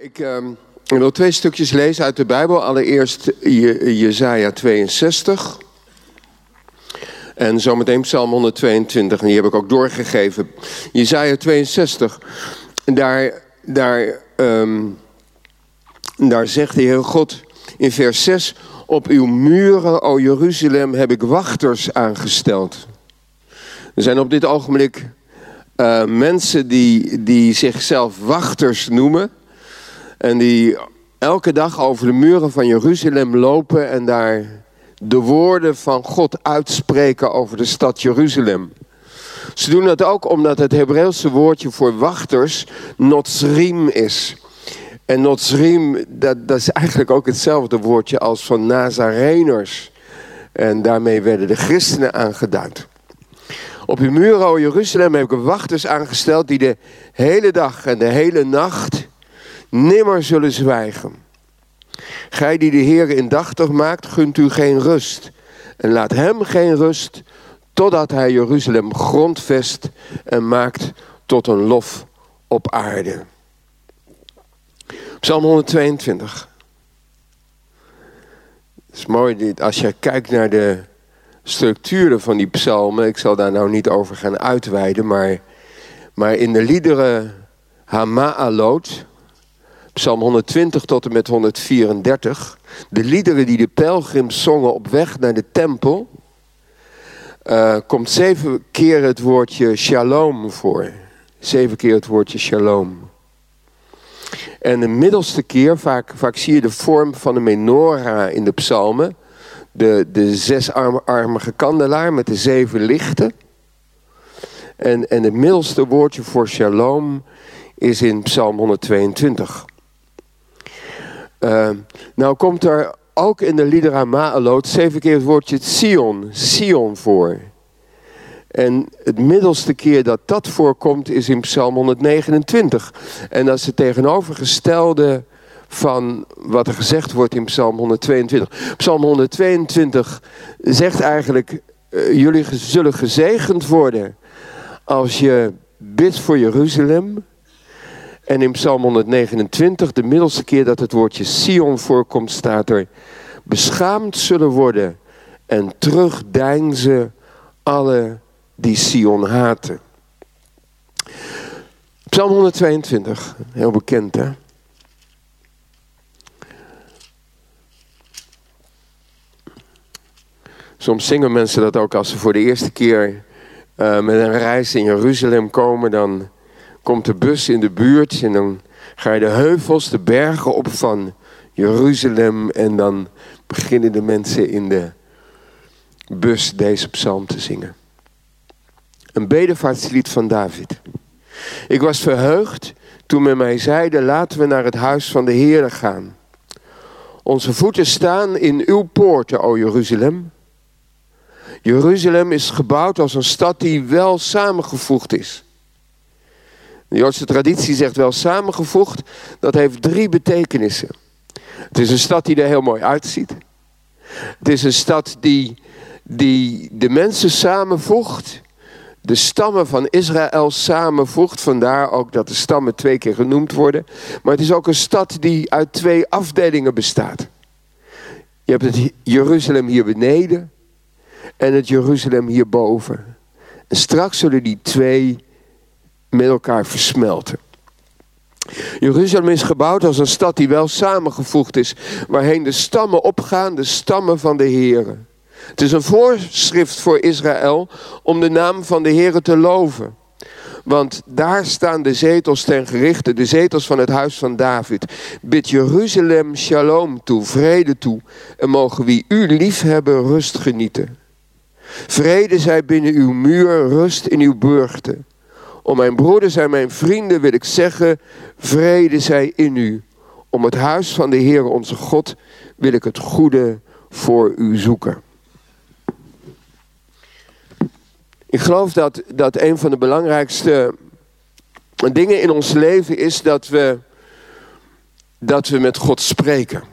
Ik wil 2 stukjes lezen uit de Bijbel. Allereerst Jesaja 62. En zometeen Psalm 122. En die heb ik ook doorgegeven. Jesaja 62. Daar zegt de Heer God in vers 6. Op uw muren, o Jeruzalem, heb ik wachters aangesteld. Er zijn op dit ogenblik mensen die zichzelf wachters noemen. En die elke dag over de muren van Jeruzalem lopen en daar de woorden van God uitspreken over de stad Jeruzalem. Ze doen dat ook omdat het Hebreeuwse woordje voor wachters Notzrim is. En Notzrim, dat is eigenlijk ook hetzelfde woordje als van Nazareners. En daarmee werden de christenen aangeduid. Op uw muren, o Jeruzalem, heb ik wachters aangesteld die de hele dag en de hele nacht nimmer zullen zwijgen. Gij die de Heer indachtig maakt, gunt u geen rust. En laat hem geen rust, totdat hij Jeruzalem grondvest en maakt tot een lof op aarde. Psalm 122. Het is mooi, als je kijkt naar de structuren van die psalmen. Ik zal daar nou niet over gaan uitweiden, maar in de liederen Hama'alot, Psalm 120 tot en met 134. De liederen die de pelgrims zongen op weg naar de tempel. Komt 7 keer het woordje shalom voor. 7 keer het woordje shalom. En de middelste keer, vaak zie je de vorm van een menorah in de psalmen. De 6-armige kandelaar met de 7 lichten. En het middelste woordje voor shalom is in Psalm 122. Nou komt er ook in de liederen Hama'alot 7 keer het woordje Sion voor. En het middelste keer dat voorkomt is in Psalm 129. En dat is het tegenovergestelde van wat er gezegd wordt in Psalm 122. Psalm 122 zegt eigenlijk, jullie zullen gezegend worden als je bidt voor Jeruzalem. En in Psalm 129, de middelste keer dat het woordje Sion voorkomt, staat er: beschaamd zullen worden en terugdeinzen alle die Sion haten. Psalm 122, heel bekend hè. Soms zingen mensen dat ook als ze voor de eerste keer met een reis in Jeruzalem komen. Dan komt de bus in de buurt en dan ga je de heuvels, de bergen op van Jeruzalem. En dan beginnen de mensen in de bus deze psalm te zingen. Een bedevaartslied van David. Ik was verheugd toen men mij zeide: laten we naar het huis van de Heere gaan. Onze voeten staan in uw poorten, o Jeruzalem. Jeruzalem is gebouwd als een stad die wel samengevoegd is. De Joodse traditie zegt wel samengevoegd. Dat heeft 3 betekenissen. Het is een stad die er heel mooi uitziet. Het is een stad die de mensen samenvoegt. De stammen van Israël samenvoegt. Vandaar ook dat de stammen 2 keer genoemd worden. Maar het is ook een stad die uit 2 afdelingen bestaat. Je hebt het Jeruzalem hier beneden. En het Jeruzalem hierboven. En straks zullen die 2 met elkaar versmelten. Jeruzalem is gebouwd als een stad die wel samengevoegd is. Waarheen de stammen opgaan, de stammen van de Heere. Het is een voorschrift voor Israël om de naam van de Heere te loven. Want daar staan de zetels ten gerichte, de zetels van het huis van David. Bid Jeruzalem shalom toe, vrede toe. En mogen wie u lief hebben rust genieten. Vrede zij binnen uw muur, rust in uw burchten. Om mijn broeders en mijn vrienden wil ik zeggen, vrede zij in u. Om het huis van de Heere onze God wil ik het goede voor u zoeken. Ik geloof dat een van de belangrijkste dingen in ons leven is dat we met God spreken.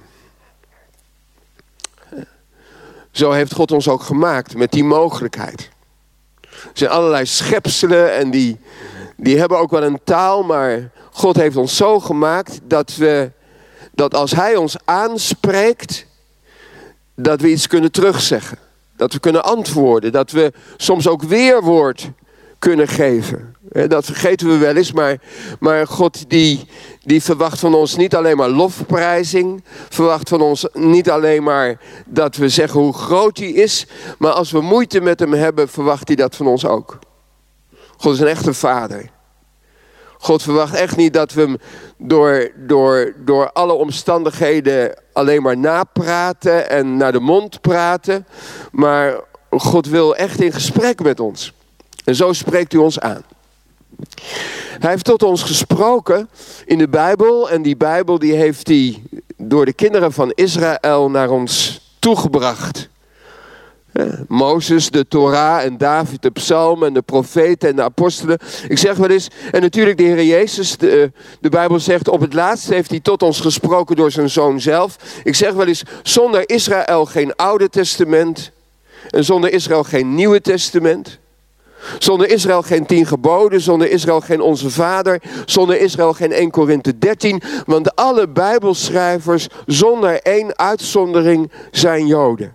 Zo heeft God ons ook gemaakt met die mogelijkheid. Er zijn allerlei schepselen en die hebben ook wel een taal, maar God heeft ons zo gemaakt dat als hij ons aanspreekt, dat we iets kunnen terugzeggen. Dat we kunnen antwoorden. Dat we soms ook weerwoord kunnen geven. Dat vergeten we wel eens. Maar God die verwacht van ons niet alleen maar lofprijzing. Verwacht van ons niet alleen maar dat we zeggen hoe groot hij is. Maar als we moeite met hem hebben, verwacht hij dat van ons ook. God is een echte vader. God verwacht echt niet dat we hem door alle omstandigheden alleen maar napraten en naar de mond praten. Maar God wil echt in gesprek met ons. En zo spreekt u ons aan. Hij heeft tot ons gesproken in de Bijbel. En die Bijbel die heeft hij door de kinderen van Israël naar ons toegebracht. Mozes, de Torah en David, de psalmen en de profeten en de apostelen. Ik zeg wel eens, en natuurlijk de Heer Jezus, de Bijbel zegt, op het laatst heeft hij tot ons gesproken door zijn Zoon zelf. Ik zeg wel eens, zonder Israël geen Oude Testament en zonder Israël geen Nieuwe Testament. Zonder Israël geen 10 geboden, zonder Israël geen Onze Vader, zonder Israël geen 1 Korinthe 13. Want alle Bijbelschrijvers, zonder één uitzondering, zijn Joden.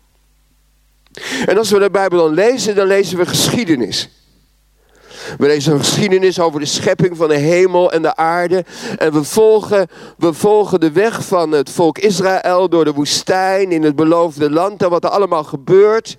En als we de Bijbel dan lezen we geschiedenis. We lezen een geschiedenis over de schepping van de hemel en de aarde. En we volgen de weg van het volk Israël door de woestijn in het beloofde land en wat er allemaal gebeurt.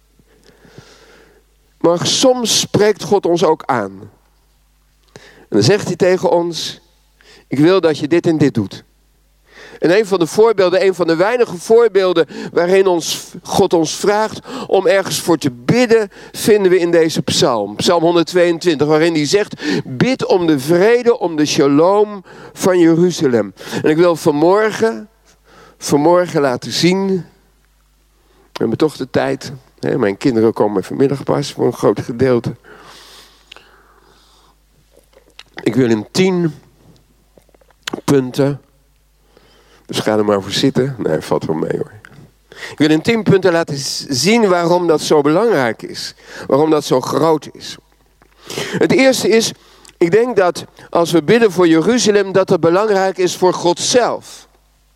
Maar soms spreekt God ons ook aan. En dan zegt hij tegen ons, ik wil dat je dit en dit doet. En een van de weinige voorbeelden waarin God ons vraagt om ergens voor te bidden, vinden we in deze psalm. Psalm 122, waarin hij zegt, bid om de vrede, om de shalom van Jeruzalem. En ik wil vanmorgen laten zien, we hebben toch de tijd. Mijn kinderen komen vanmiddag pas voor een groot gedeelte. Ik wil in 10 punten... Dus ga er maar voor zitten. Nee, valt wel mee hoor. Ik wil in 10 punten laten zien waarom dat zo belangrijk is. Waarom dat zo groot is. Het eerste is, ik denk dat als we bidden voor Jeruzalem, dat het belangrijk is voor God zelf.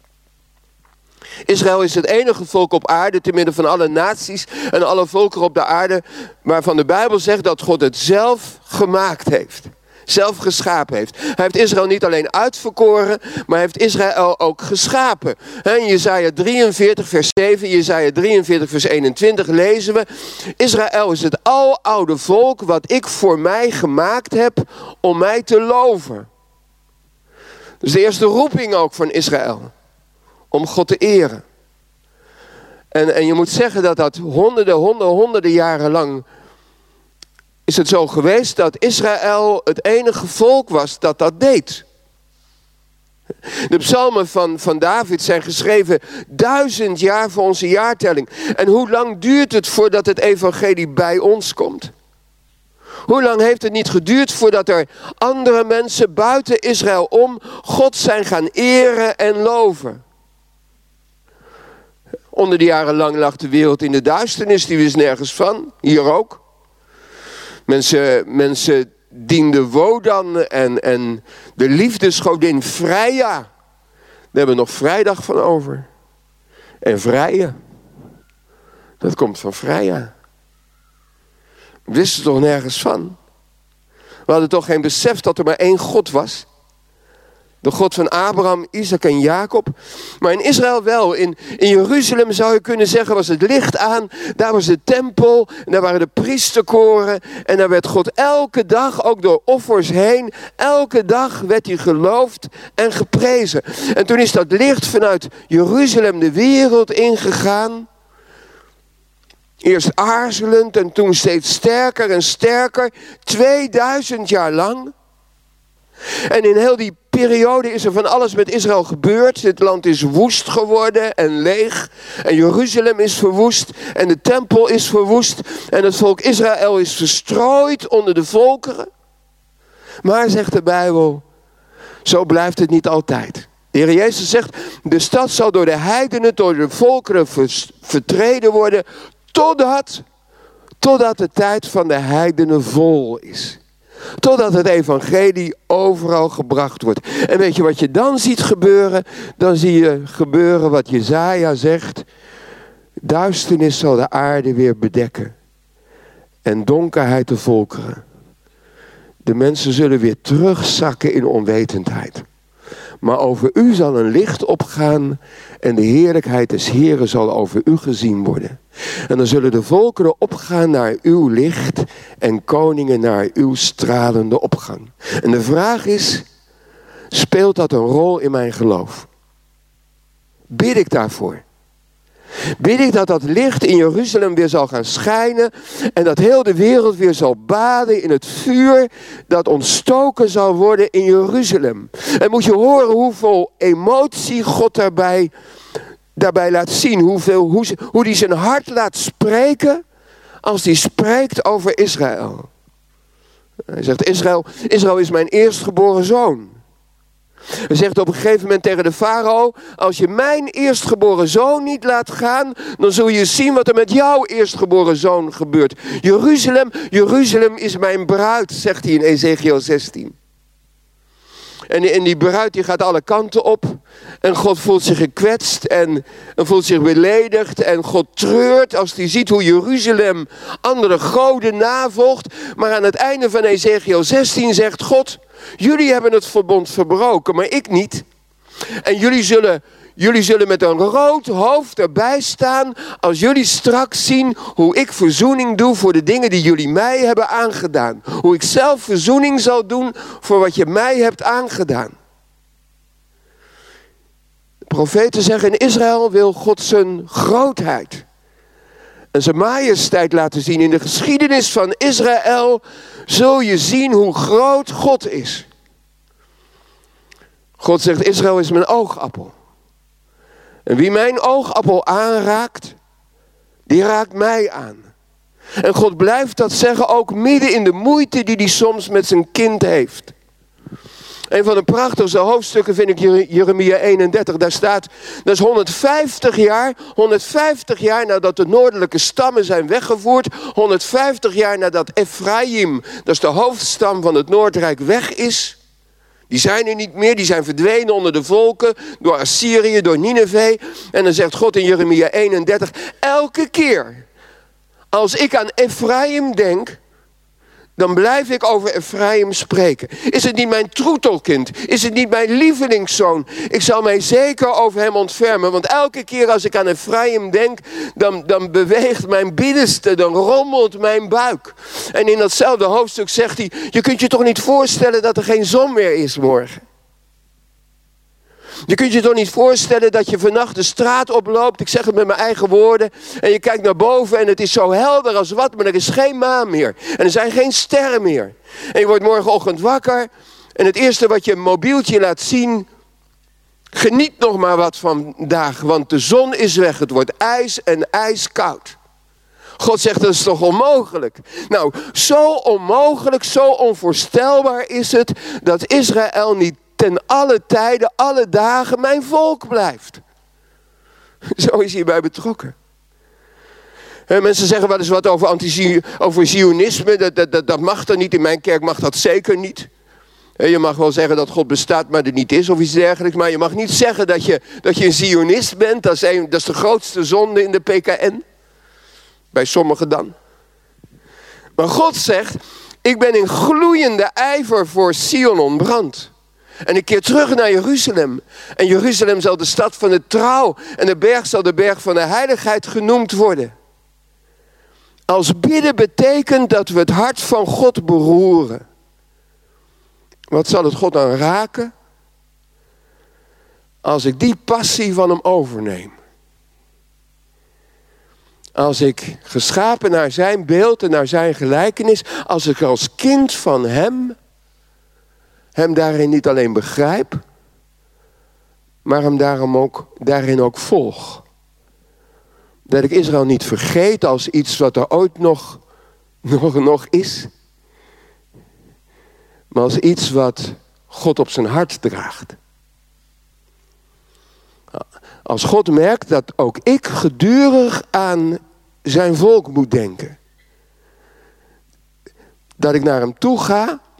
Israël is het enige volk op aarde, te midden van alle naties en alle volkeren op de aarde, waarvan de Bijbel zegt dat God het zelf gemaakt heeft. Zelf geschapen heeft. Hij heeft Israël niet alleen uitverkoren, maar hij heeft Israël ook geschapen. In Jesaja 43 vers 7, Jesaja 43 vers 21 lezen we, Israël is het aloude volk wat ik voor mij gemaakt heb om mij te loven. Dus de eerste roeping ook van Israël. Om God te eren. En je moet zeggen dat honderden jaren lang is het zo geweest dat Israël het enige volk was dat deed. De psalmen van David zijn geschreven 1000 jaar voor onze jaartelling. En hoe lang duurt het voordat het evangelie bij ons komt? Hoe lang heeft het niet geduurd voordat er andere mensen buiten Israël om God zijn gaan eren en loven? Onder de jaren lang lag de wereld in de duisternis, die wist nergens van. Hier ook. Mensen dienden Wodan en de liefdesgodin Freya. Daar hebben we nog vrijdag van over. En vrije. Dat komt van Freya. We wisten toch nergens van. We hadden toch geen besef dat er maar één God was. De God van Abraham, Isaac en Jacob. Maar in Israël wel. In Jeruzalem zou je kunnen zeggen was het licht aan. Daar was de tempel. En daar waren de priesterkoren. En daar werd God elke dag, ook door offers heen. Elke dag werd hij geloofd en geprezen. En toen is dat licht vanuit Jeruzalem de wereld ingegaan. Eerst aarzelend en toen steeds sterker en sterker. 2000 jaar lang. En in heel die periode is er van alles met Israël gebeurd. Het land is woest geworden en leeg. En Jeruzalem is verwoest. En de tempel is verwoest. En het volk Israël is verstrooid onder de volkeren. Maar, zegt de Bijbel, zo blijft het niet altijd. De Heer Jezus zegt, de stad zal door de heidenen, door de volkeren vertreden worden. Totdat de tijd van de heidenen vol is. Totdat het evangelie overal gebracht wordt. En weet je wat je dan ziet gebeuren? Dan zie je gebeuren wat Jesaja zegt. Duisternis zal de aarde weer bedekken. En donkerheid de volkeren. De mensen zullen weer terugzakken in onwetendheid. Maar over u zal een licht opgaan en de heerlijkheid des Heeren zal over u gezien worden. En dan zullen de volkeren opgaan naar uw licht en koningen naar uw stralende opgang. En de vraag is, speelt dat een rol in mijn geloof? Bid ik daarvoor? Bid ik dat dat licht in Jeruzalem weer zal gaan schijnen en dat heel de wereld weer zal baden in het vuur dat ontstoken zal worden in Jeruzalem. En moet je horen hoeveel emotie God daarbij laat zien. Hoe hij zijn hart laat spreken als hij spreekt over Israël. Hij zegt, Israël is mijn eerstgeboren zoon. Hij zegt op een gegeven moment tegen de farao, als je mijn eerstgeboren zoon niet laat gaan, dan zul je zien wat er met jouw eerstgeboren zoon gebeurt. Jeruzalem is mijn bruid, zegt hij in Ezekiel 16. En die bruid die gaat alle kanten op. En God voelt zich gekwetst en voelt zich beledigd. En God treurt als hij ziet hoe Jeruzalem andere goden navolgt. Maar aan het einde van Ezekiel 16 zegt God, jullie hebben het verbond verbroken, maar ik niet. En jullie zullen met een rood hoofd erbij staan als jullie straks zien hoe ik verzoening doe voor de dingen die jullie mij hebben aangedaan. Hoe ik zelf verzoening zal doen voor wat je mij hebt aangedaan. De profeten zeggen, in Israël wil God zijn grootheid en zijn majesteit laten zien. In de geschiedenis van Israël zul je zien hoe groot God is. God zegt, Israël is mijn oogappel. En wie mijn oogappel aanraakt, die raakt mij aan. En God blijft dat zeggen ook midden in de moeite die hij soms met zijn kind heeft. Een van de prachtigste hoofdstukken vind ik Jeremia 31. Daar staat, dat is 150 jaar nadat de noordelijke stammen zijn weggevoerd. 150 jaar nadat Ephraim, dat is de hoofdstam van het Noordrijk, weg is. Die zijn er niet meer, die zijn verdwenen onder de volken, door Assyrië, door Nineve. En dan zegt God in Jeremia 31, elke keer als ik aan Ephraim denk, dan blijf ik over Ephraim spreken. Is het niet mijn troetelkind? Is het niet mijn lievelingszoon? Ik zal mij zeker over hem ontfermen. Want elke keer als ik aan Ephraim denk, dan beweegt mijn binnenste, dan rommelt mijn buik. En in datzelfde hoofdstuk zegt hij, je kunt je toch niet voorstellen dat er geen zon meer is morgen? Je kunt je toch niet voorstellen dat je vannacht de straat oploopt, ik zeg het met mijn eigen woorden, en je kijkt naar boven en het is zo helder als wat, maar er is geen maan meer. En er zijn geen sterren meer. En je wordt morgenochtend wakker en het eerste wat je mobieltje laat zien, geniet nog maar wat vandaag, want de zon is weg. Het wordt ijs en ijskoud. God zegt, dat is toch onmogelijk? Nou, zo onmogelijk, zo onvoorstelbaar is het dat Israël niet ten alle tijden, alle dagen mijn volk blijft. Zo is hierbij betrokken. En mensen zeggen wel eens wat over Zionisme. Dat mag er niet. In mijn kerk mag dat zeker niet. Je mag wel zeggen dat God bestaat, maar er niet is of iets dergelijks. Maar je mag niet zeggen dat je een Zionist bent. Dat is de grootste zonde in de PKN. Bij sommigen dan. Maar God zegt, ik ben in gloeiende ijver voor Sion ontbrand. En ik keer terug naar Jeruzalem. En Jeruzalem zal de stad van de trouw. En de berg zal de berg van de heiligheid genoemd worden. Als bidden betekent dat we het hart van God beroeren. Wat zal het God dan raken? Als ik die passie van hem overneem. Als ik geschapen naar zijn beeld en naar zijn gelijkenis. Als ik als kind van hem daarin niet alleen begrijp, maar hem daarin ook volg. Dat ik Israël niet vergeet als iets wat er ooit nog is. Maar als iets wat God op zijn hart draagt. Als God merkt dat ook ik gedurig aan zijn volk moet denken. Dat ik naar hem toe ga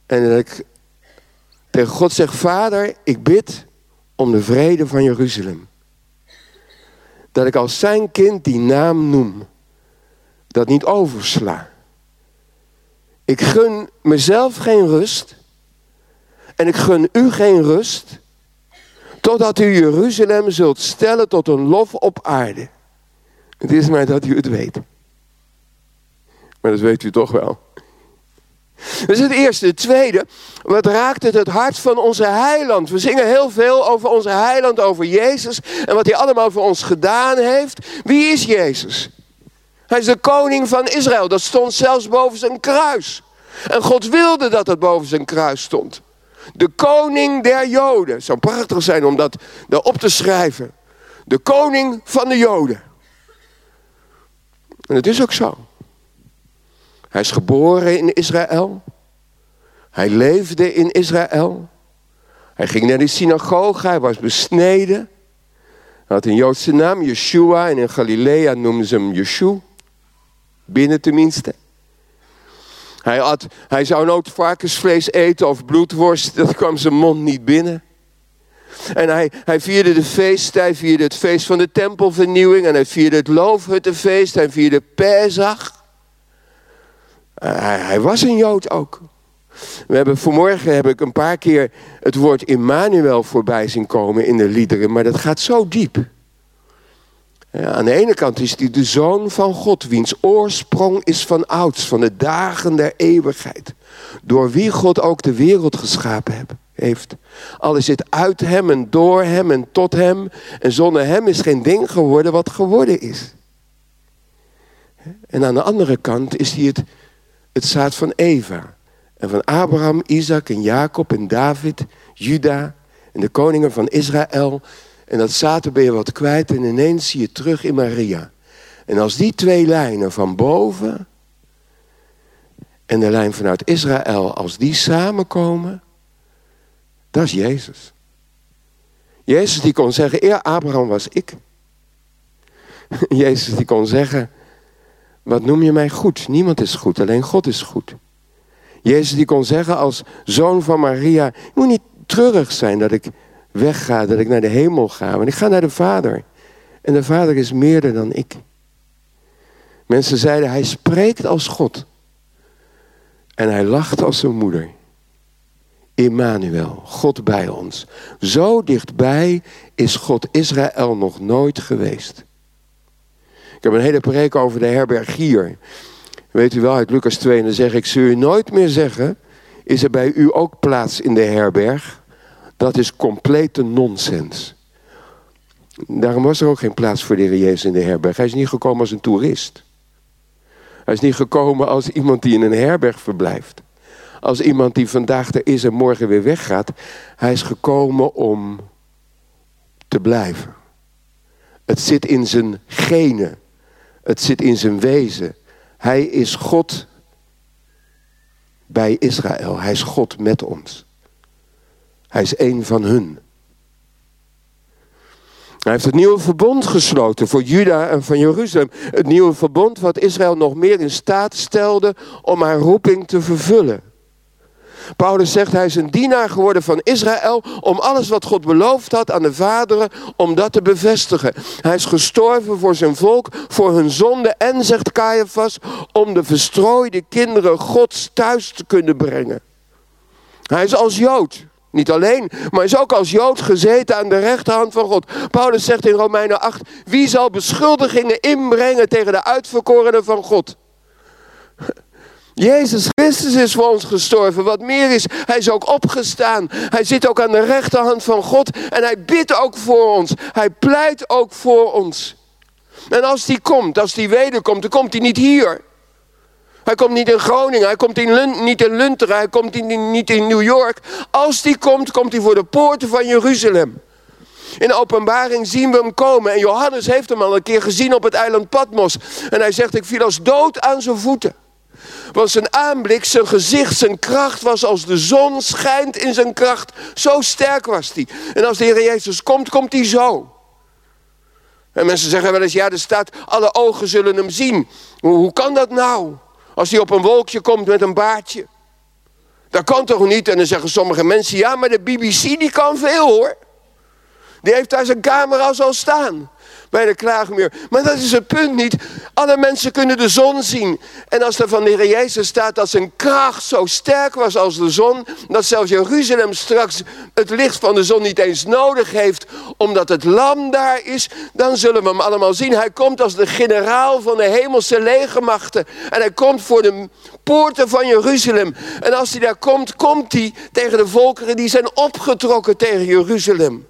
En dat ik tegen God zeg, Vader, ik bid om de vrede van Jeruzalem. Dat ik als zijn kind die naam noem. Dat niet oversla. Ik gun mezelf geen rust. En ik gun u geen rust. Totdat u Jeruzalem zult stellen tot een lof op aarde. Het is maar dat u het weet. Maar dat weet u toch wel. Dat is het eerste. Het tweede, wat raakt het hart van onze heiland? We zingen heel veel over onze heiland, over Jezus. En wat hij allemaal voor ons gedaan heeft. Wie is Jezus? Hij is de koning van Israël. Dat stond zelfs boven zijn kruis. En God wilde dat het boven zijn kruis stond. De koning der Joden. Het zou prachtig zijn om dat daarop te schrijven. De koning van de Joden. En het is ook zo. Hij is geboren in Israël. Hij leefde in Israël. Hij ging naar de synagoge. Hij was besneden. Hij had een Joodse naam, Yeshua. En in Galilea noemden ze hem Yeshua. Binnen tenminste. Hij zou nooit varkensvlees eten of bloedworst. Dat kwam zijn mond niet binnen. En hij vierde de feesten. Hij vierde het feest van de tempelvernieuwing. En hij vierde het loofhuttenfeest. Hij vierde Pesach. Hij was een Jood ook. Vanmorgen heb ik een paar keer het woord Immanuel voorbij zien komen in de liederen. Maar dat gaat zo diep. Ja, aan de ene kant is hij de zoon van God, wiens oorsprong is van ouds, van de dagen der eeuwigheid. Door wie God ook de wereld geschapen heeft. Alles zit uit hem en door hem en tot hem. En zonder hem is geen ding geworden wat geworden is. En aan de andere kant is hij het zaad van Eva. En van Abraham, Isaac en Jacob en David, Juda en de koningen van Israël. En dat zaad ben je wat kwijt en ineens zie je terug in Maria. En als die twee lijnen van boven en de lijn vanuit Israël, als die samenkomen, dat is Jezus. Jezus die kon zeggen, eer Abraham was ik. Jezus die kon zeggen, wat noem je mij goed? Niemand is goed, alleen God is goed. Jezus die kon zeggen als zoon van Maria, je moet niet treurig zijn dat ik wegga, dat ik naar de hemel ga. Want ik ga naar de Vader. En de Vader is meerder dan ik. Mensen zeiden, hij spreekt als God. En hij lacht als zijn moeder. Immanuel, God bij ons. Zo dichtbij is God Israël nog nooit geweest. Ik heb een hele preek over de herbergier. Weet u wel, uit Lucas 2. En dan zeg ik, zul je nooit meer zeggen, is er bij u ook plaats in de herberg? Dat is complete nonsens. Daarom was er ook geen plaats voor de Heer Jezus in de herberg. Hij is niet gekomen als een toerist. Hij is niet gekomen als iemand die in een herberg verblijft. Als iemand die vandaag er is en morgen weer weggaat. Hij is gekomen om te blijven. Het zit in zijn genen. Het zit in zijn wezen. Hij is God bij Israël. Hij is God met ons. Hij is één van hun. Hij heeft het nieuwe verbond gesloten voor Juda en van Jeruzalem. Het nieuwe verbond wat Israël nog meer in staat stelde om haar roeping te vervullen. Paulus zegt, hij is een dienaar geworden van Israël om alles wat God beloofd had aan de vaderen, om dat te bevestigen. Hij is gestorven voor zijn volk, voor hun zonde en, zegt Caiaphas, om de verstrooide kinderen Gods thuis te kunnen brengen. Hij is als Jood. Niet alleen, maar is ook als Jood gezeten aan de rechterhand van God. Paulus zegt in Romeinen 8, wie zal beschuldigingen inbrengen tegen de uitverkorenen van God? Jezus Christus is voor ons gestorven. Wat meer is, hij is ook opgestaan. Hij zit ook aan de rechterhand van God. En hij bidt ook voor ons. Hij pleit ook voor ons. En als die komt, als die wederkomt, dan komt hij niet hier. Hij komt niet in Groningen, hij komt niet in Lunteren, hij komt niet in New York. Als die komt, komt hij voor de poorten van Jeruzalem. In de Openbaring zien we hem komen. En Johannes heeft hem al een keer gezien op het eiland Patmos. En hij zegt, ik viel als dood aan zijn voeten. Want zijn aanblik, zijn gezicht, zijn kracht was als de zon schijnt in zijn kracht. Zo sterk was hij. En als de Heer Jezus komt, komt hij zo. En mensen zeggen wel eens, ja, er staat, alle ogen zullen hem zien. Hoe kan dat nou? Als hij op een wolkje komt met een baardje. Dat kan toch niet? En dan zeggen sommige mensen, ja, maar de BBC die kan veel hoor. Die heeft daar zijn camera zo staan. Bij de klaagmuur. Maar dat is het punt niet. Alle mensen kunnen de zon zien. En als er van de Heer Jezus staat dat zijn kracht zo sterk was als de zon. Dat zelfs Jeruzalem straks het licht van de zon niet eens nodig heeft. Omdat het lam daar is. Dan zullen we hem allemaal zien. Hij komt als de generaal van de hemelse legermachten. En hij komt voor de poorten van Jeruzalem. En als hij daar komt, komt hij tegen de volkeren die zijn opgetrokken tegen Jeruzalem.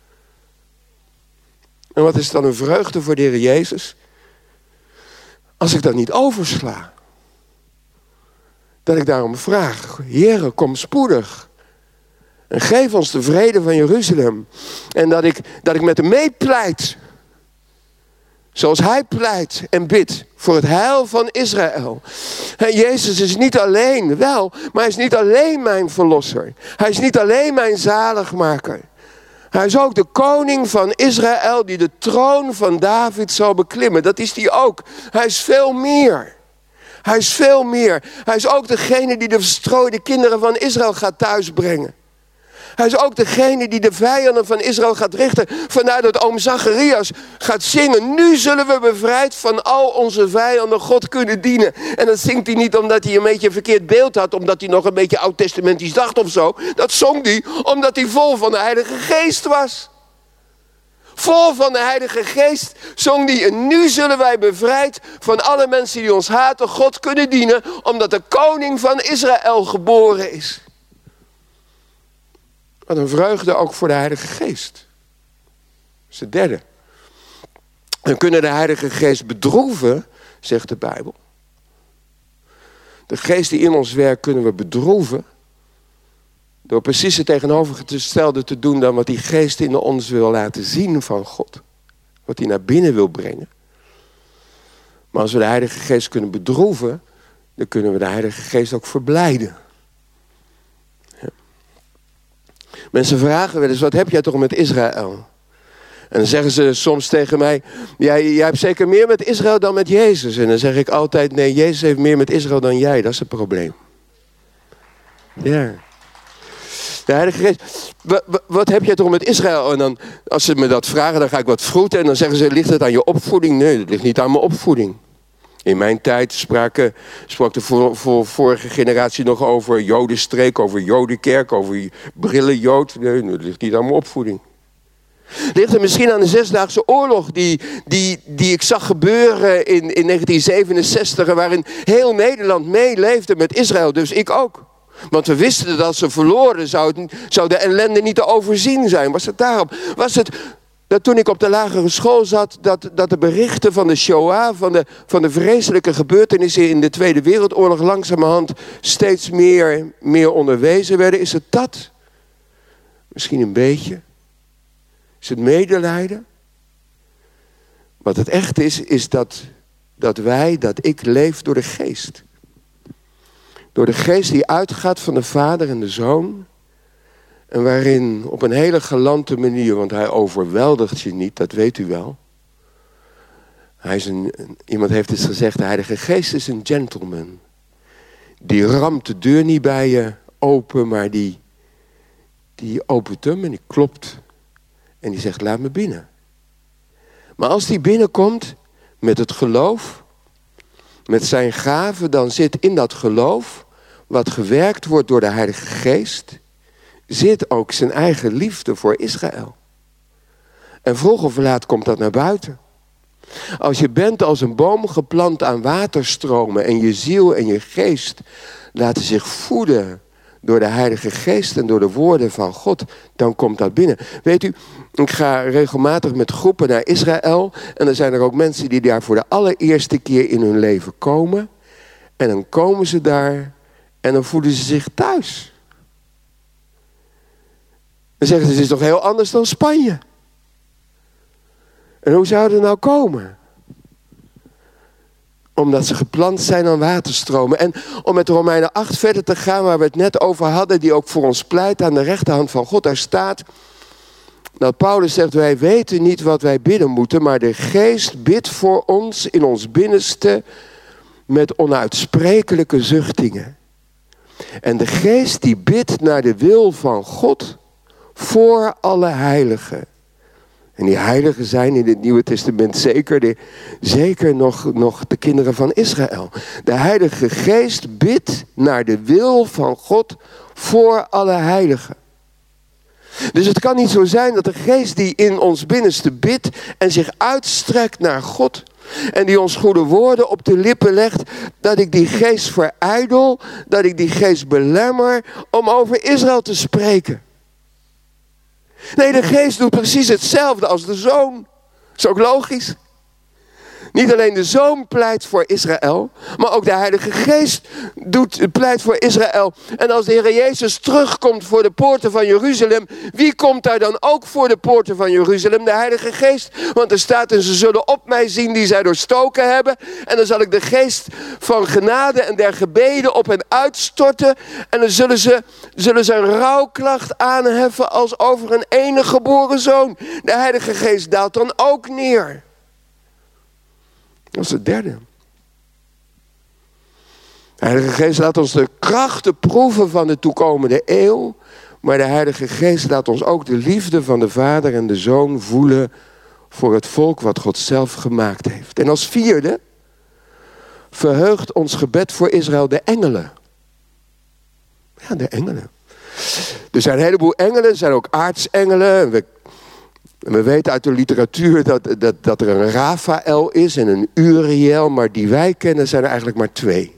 En wat is dan een vreugde voor de Heer Jezus? Als ik dat niet oversla. Dat ik daarom vraag, Heere, kom spoedig. En geef ons de vrede van Jeruzalem. En dat ik met hem meepleit. Zoals hij pleit en bidt voor het heil van Israël. En Jezus is niet alleen, wel, maar hij is niet alleen mijn verlosser. Hij is niet alleen mijn zaligmaker. Hij is ook de koning van Israël die de troon van David zal beklimmen. Dat is hij ook. Hij is veel meer. Hij is veel meer. Hij is ook degene die de verstrooide kinderen van Israël gaat thuisbrengen. Hij is ook degene die de vijanden van Israël gaat richten. Vandaar dat oom Zacharias gaat zingen. Nu zullen we bevrijd van al onze vijanden God kunnen dienen. En dat zingt hij niet omdat hij een beetje een verkeerd beeld had. Omdat hij nog een beetje oud-testamentisch dacht of zo. Dat zong hij omdat hij vol van de Heilige Geest was. Vol van de Heilige Geest zong hij. En nu zullen wij bevrijd van alle mensen die ons haten God kunnen dienen. Omdat de koning van Israël geboren is. Wat een vreugde ook voor de Heilige Geest. Dat is het derde. We kunnen de Heilige Geest bedroeven, zegt de Bijbel. De geest die in ons werkt kunnen we bedroeven. Door precies het tegenovergestelde te doen dan wat die geest in ons wil laten zien van God. Wat hij naar binnen wil brengen. Maar als we de Heilige Geest kunnen bedroeven, dan kunnen we de Heilige Geest ook verblijden. Mensen vragen wel eens, wat heb jij toch met Israël? En dan zeggen ze soms tegen mij, jij hebt zeker meer met Israël dan met Jezus. En dan zeg ik altijd, nee, Jezus heeft meer met Israël dan jij. Dat is het probleem. Ja. De Heilige Geest, wat heb jij toch met Israël? En dan, als ze me dat vragen, dan ga ik wat vroeten. En dan zeggen ze, ligt het aan je opvoeding? Nee, dat ligt niet aan mijn opvoeding. In mijn tijd sprak de vorige generatie nog over Jodenstreek, over Jodenkerk, over brillenjood. Nee, dat ligt niet aan mijn opvoeding. Ligt er misschien aan de Zesdaagse Oorlog die ik zag gebeuren in 1967... waarin heel Nederland meeleefde met Israël, dus ik ook. Want we wisten dat als ze verloren zou de ellende niet te overzien zijn. Was het daarom? Was het dat toen ik op de lagere school zat, dat de berichten van de Shoah, van de vreselijke gebeurtenissen in de Tweede Wereldoorlog langzamerhand steeds meer onderwezen werden? Is het dat? Misschien een beetje. Is het medelijden? Wat het echt is dat ik leef door de geest. Door de geest die uitgaat van de Vader en de Zoon. En waarin op een hele galante manier, want hij overweldigt je niet, dat weet u wel. Iemand heeft eens gezegd, de Heilige Geest is een gentleman. Die ramt de deur niet bij je open, maar die opent hem en die klopt. En die zegt, laat me binnen. Maar als die binnenkomt met het geloof, met zijn gaven, dan zit in dat geloof, wat gewerkt wordt door de Heilige Geest, zit ook zijn eigen liefde voor Israël. En vroeg of laat komt dat naar buiten. Als je bent als een boom geplant aan waterstromen en je ziel en je geest laten zich voeden door de Heilige Geest en door de woorden van God, dan komt dat binnen. Weet u, ik ga regelmatig met groepen naar Israël en dan zijn er ook mensen die daar voor de allereerste keer in hun leven komen. En dan komen ze daar en dan voelen ze zich thuis. Dan zeggen ze, het is toch heel anders dan Spanje. En hoe zou het nou komen? Omdat ze geplant zijn aan waterstromen. En om met Romeinen 8 verder te gaan, waar we het net over hadden, die ook voor ons pleit aan de rechterhand van God. Daar staat dat Paulus zegt, wij weten niet wat wij bidden moeten, maar de Geest bidt voor ons in ons binnenste met onuitsprekelijke zuchtingen. En de geest die bidt naar de wil van God voor alle heiligen. En die heiligen zijn in het Nieuwe Testament zeker nog de kinderen van Israël. De Heilige Geest bidt naar de wil van God voor alle heiligen. Dus het kan niet zo zijn dat de geest die in ons binnenste bidt en zich uitstrekt naar God en die ons goede woorden op de lippen legt, dat ik die geest verijdel, dat ik die geest belemmer om over Israël te spreken. Nee, de geest doet precies hetzelfde als de zoon. Is ook logisch. Niet alleen de zoon pleit voor Israël, maar ook de Heilige Geest pleit voor Israël. En als de Heer Jezus terugkomt voor de poorten van Jeruzalem, wie komt daar dan ook voor de poorten van Jeruzalem? De Heilige Geest. Want er staat: en ze zullen op mij zien die zij doorstoken hebben. En dan zal ik de geest van genade en der gebeden op hen uitstorten. En dan zullen ze een rouwklacht aanheffen als over een enige geboren zoon. De Heilige Geest daalt dan ook neer. Dat is het derde. De Heilige Geest laat ons de krachten proeven van de toekomende eeuw. Maar de Heilige Geest laat ons ook de liefde van de Vader en de Zoon voelen voor het volk wat God zelf gemaakt heeft. En als vierde verheugt ons gebed voor Israël de engelen. Ja, de engelen. Er zijn een heleboel engelen, er zijn ook aartsengelen. We weten uit de literatuur dat er een Raphaël is en een Uriel, maar die wij kennen zijn er eigenlijk maar 2.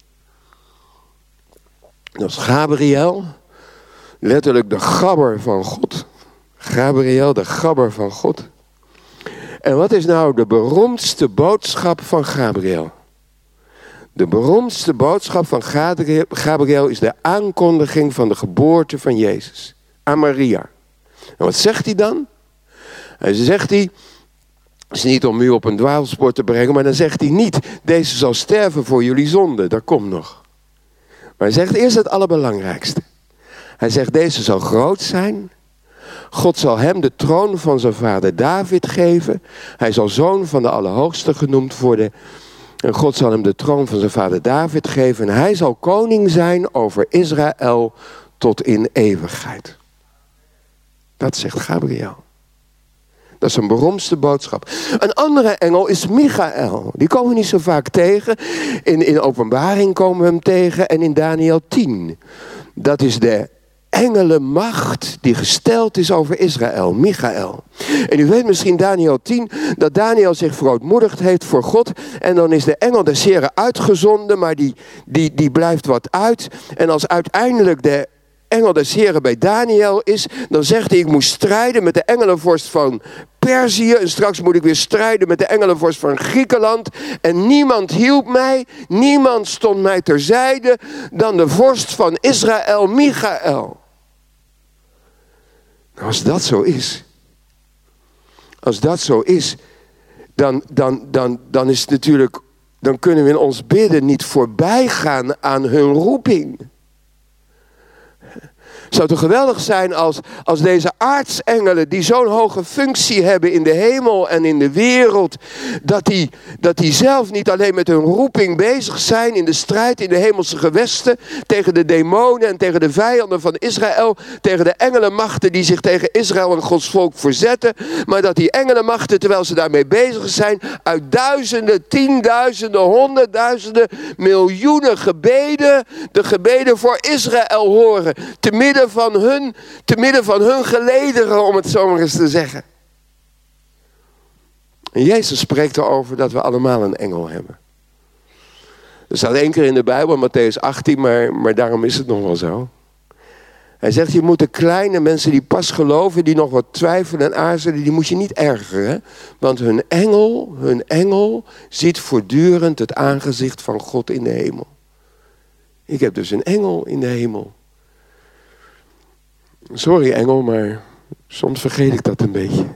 Dat is Gabriel, letterlijk de gabber van God. Gabriel, de gabber van God. En wat is nou de beroemdste boodschap van Gabriel? De beroemdste boodschap van Gabriel is de aankondiging van de geboorte van Jezus aan Maria. En wat zegt hij dan? En zegt hij, het is niet om u op een dwaalspoor te brengen, maar dan zegt hij niet, deze zal sterven voor jullie zonde, dat komt nog. Maar hij zegt eerst het allerbelangrijkste. Hij zegt, deze zal groot zijn. God zal hem de troon van zijn vader David geven. Hij zal zoon van de Allerhoogste genoemd worden. En God zal hem de troon van zijn vader David geven. En hij zal koning zijn over Israël tot in eeuwigheid. Dat zegt Gabriel. Dat is een beroemdste boodschap. Een andere engel is Michael. Die komen we niet zo vaak tegen. In Openbaring komen we hem tegen. En in Daniel 10. Dat is de engelenmacht die gesteld is over Israël. Michael. En u weet misschien Daniel 10. Dat Daniel zich verootmoedigd heeft voor God. En dan is de engel des Heren uitgezonden. Maar die blijft wat uit. En als uiteindelijk de engel des Heren bij Daniel is, dan zegt hij, ik moest strijden met de engelenvorst van Perzië en straks moet ik weer strijden met de engelenvorst van Griekenland en niemand hielp mij, niemand stond mij terzijde dan de vorst van Israël, Michael. Nou, als dat zo is, dan is het natuurlijk, dan kunnen we in ons bidden niet voorbij gaan aan hun roeping. Het zou toch geweldig zijn als deze aartsengelen die zo'n hoge functie hebben in de hemel en in de wereld, dat die zelf niet alleen met hun roeping bezig zijn in de strijd in de hemelse gewesten tegen de demonen en tegen de vijanden van Israël, tegen de engelenmachten die zich tegen Israël en Gods volk verzetten, maar dat die engelenmachten, terwijl ze daarmee bezig zijn, uit duizenden, tienduizenden, honderdduizenden, miljoenen gebeden, de gebeden voor Israël horen, te midden van hun gelederen, om het zo maar eens te zeggen. En Jezus spreekt erover dat we allemaal een engel hebben. Er staat 1 keer in de Bijbel, Mattheüs 18, maar daarom is het nog wel zo. Hij zegt, je moet de kleine mensen die pas geloven, die nog wat twijfelen en aarzelen, die moet je niet ergeren. Want hun engel ziet voortdurend het aangezicht van God in de hemel. Ik heb dus een engel in de hemel. Sorry engel, maar soms vergeet ik dat een beetje.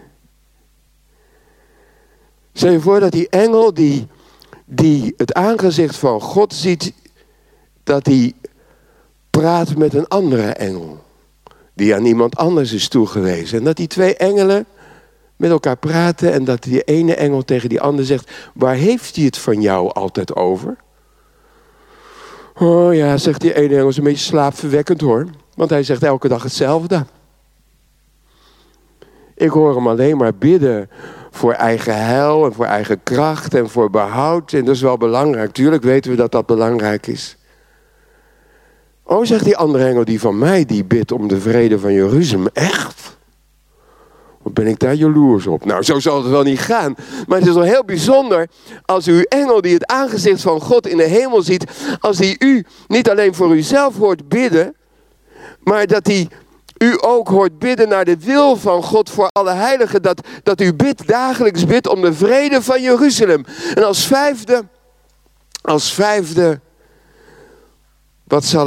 Stel je voor dat die engel die het aangezicht van God ziet, dat hij praat met een andere engel. Die aan iemand anders is toegewezen. En dat die 2 engelen met elkaar praten en dat die ene engel tegen die andere zegt, waar heeft hij het van jou altijd over? Oh ja, zegt die ene engel, is een beetje slaapverwekkend hoor. Want hij zegt elke dag hetzelfde. Ik hoor hem alleen maar bidden voor eigen heil en voor eigen kracht en voor behoud. En dat is wel belangrijk. Tuurlijk weten we dat dat belangrijk is. Oh, zegt die andere engel, die van mij, die bidt om de vrede van Jeruzalem. Echt? Wat ben ik daar jaloers op? Nou, zo zal het wel niet gaan. Maar het is wel heel bijzonder als uw engel die het aangezicht van God in de hemel ziet, als die u niet alleen voor uzelf hoort bidden, maar dat hij u ook hoort bidden naar de wil van God voor alle heiligen. Dat u dagelijks bidt om de vrede van Jeruzalem. En als vijfde, wat zal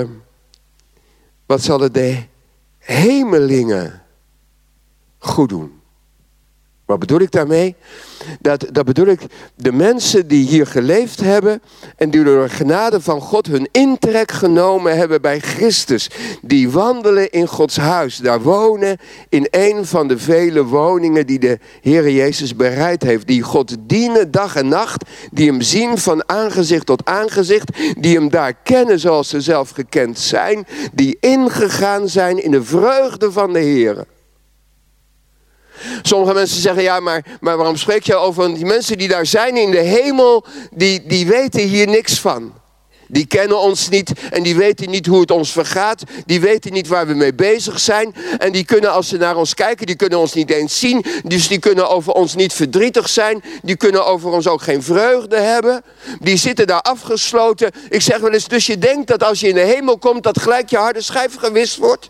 het de hemelingen goed doen? Wat bedoel ik daarmee? Dat bedoel ik de mensen die hier geleefd hebben en die door de genade van God hun intrek genomen hebben bij Christus. Die wandelen in Gods huis. Daar wonen in een van de vele woningen die de Heere Jezus bereid heeft. Die God dienen dag en nacht. Die hem zien van aangezicht tot aangezicht. Die hem daar kennen zoals ze zelf gekend zijn. Die ingegaan zijn in de vreugde van de Heere. Sommige mensen zeggen, ja, maar waarom spreek je over die mensen die daar zijn in de hemel, die weten hier niks van. Die kennen ons niet en die weten niet hoe het ons vergaat. Die weten niet waar we mee bezig zijn. En die kunnen, als ze naar ons kijken, die kunnen ons niet eens zien. Dus die kunnen over ons niet verdrietig zijn. Die kunnen over ons ook geen vreugde hebben. Die zitten daar afgesloten. Ik zeg wel eens, dus je denkt dat als je in de hemel komt, dat gelijk je harde schijf gewist wordt?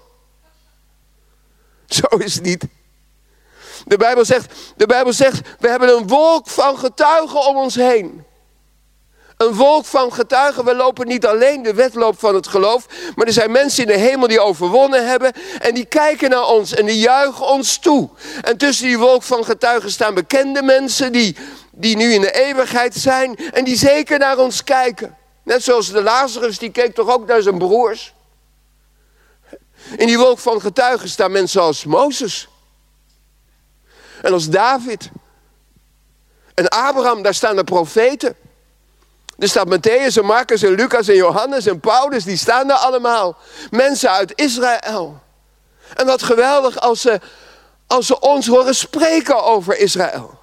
Zo is het niet. De Bijbel zegt, we hebben een wolk van getuigen om ons heen. Een wolk van getuigen. We lopen niet alleen de wedloop van het geloof. Maar er zijn mensen in de hemel die overwonnen hebben. En die kijken naar ons en die juichen ons toe. En tussen die wolk van getuigen staan bekende mensen die nu in de eeuwigheid zijn. En die zeker naar ons kijken. Net zoals de Lazarus, die keek toch ook naar zijn broers. In die wolk van getuigen staan mensen als Mozes. En als David. En Abraham, daar staan de profeten. Er staat Matthäus en Marcus en Lucas en Johannes en Paulus. Die staan daar allemaal. Mensen uit Israël. En wat geweldig als ze ons horen spreken over Israël.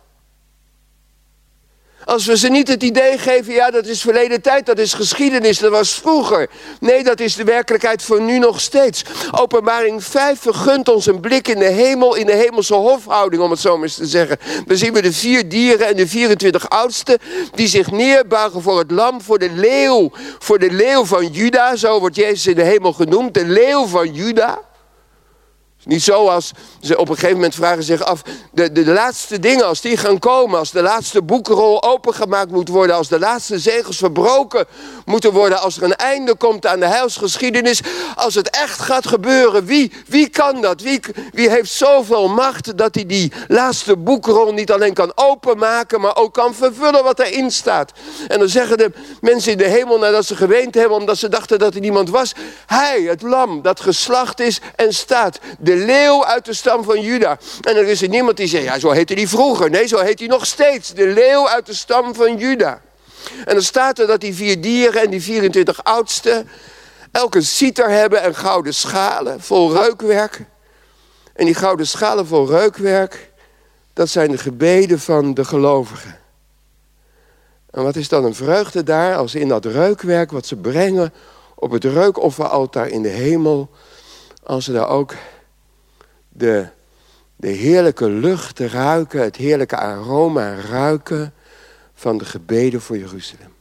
Als we ze niet het idee geven, ja, dat is verleden tijd, dat is geschiedenis, dat was vroeger. Nee, dat is de werkelijkheid voor nu nog steeds. Openbaring 5 vergunt ons een blik in de hemel, in de hemelse hofhouding, om het zo maar eens te zeggen. Dan zien we de 4 dieren en de 24 oudsten die zich neerbuigen voor het lam, voor de leeuw van Juda. Zo wordt Jezus in de hemel genoemd, de leeuw van Juda. Niet zo als ze op een gegeven moment vragen zich af, de laatste dingen, als die gaan komen, als de laatste boekenrol opengemaakt moet worden, als de laatste zegels verbroken moeten worden, als er een einde komt aan de heilsgeschiedenis, als het echt gaat gebeuren, wie kan dat? Wie heeft zoveel macht dat hij die laatste boekenrol niet alleen kan openmaken, maar ook kan vervullen wat erin staat? En dan zeggen de mensen in de hemel, nadat ze geweend hebben, omdat ze dachten dat er niemand was, hij, het lam, dat geslacht is en staat. De leeuw uit de stam van Juda. En er is er niemand die zegt, ja, zo heette hij vroeger. Nee, zo heet hij nog steeds. De leeuw uit de stam van Juda. En dan staat er dat die 4 dieren en die 24 oudsten elk een citer hebben en gouden schalen vol reukwerk. En die gouden schalen vol reukwerk, dat zijn de gebeden van de gelovigen. En wat is dan een vreugde daar als in dat reukwerk wat ze brengen op het reukofferaltaar in de hemel, als ze daar ook de heerlijke lucht ruiken, het heerlijke aroma ruiken van de gebeden voor Jeruzalem.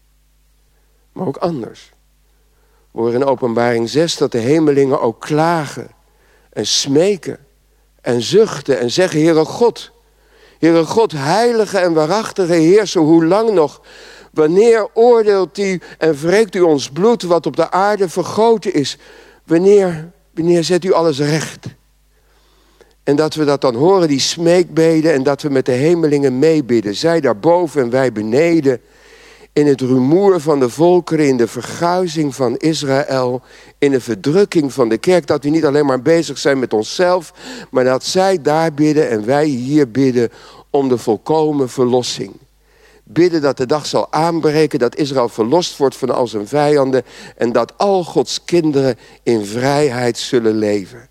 Maar ook anders. We horen in Openbaring 6 dat de hemelingen ook klagen en smeken en zuchten en zeggen, Heere God, heilige en waarachtige Heerser, hoe lang nog? Wanneer oordeelt u en wreekt u ons bloed wat op de aarde vergoten is? Wanneer zet u alles recht? En dat we dat dan horen, die smeekbeden, en dat we met de hemelingen meebidden. Zij daarboven en wij beneden. In het rumoer van de volkeren, in de verguizing van Israël, in de verdrukking van de kerk. Dat we niet alleen maar bezig zijn met onszelf, maar dat zij daar bidden en wij hier bidden om de volkomen verlossing. Bidden dat de dag zal aanbreken, dat Israël verlost wordt van al zijn vijanden en dat al Gods kinderen in vrijheid zullen leven.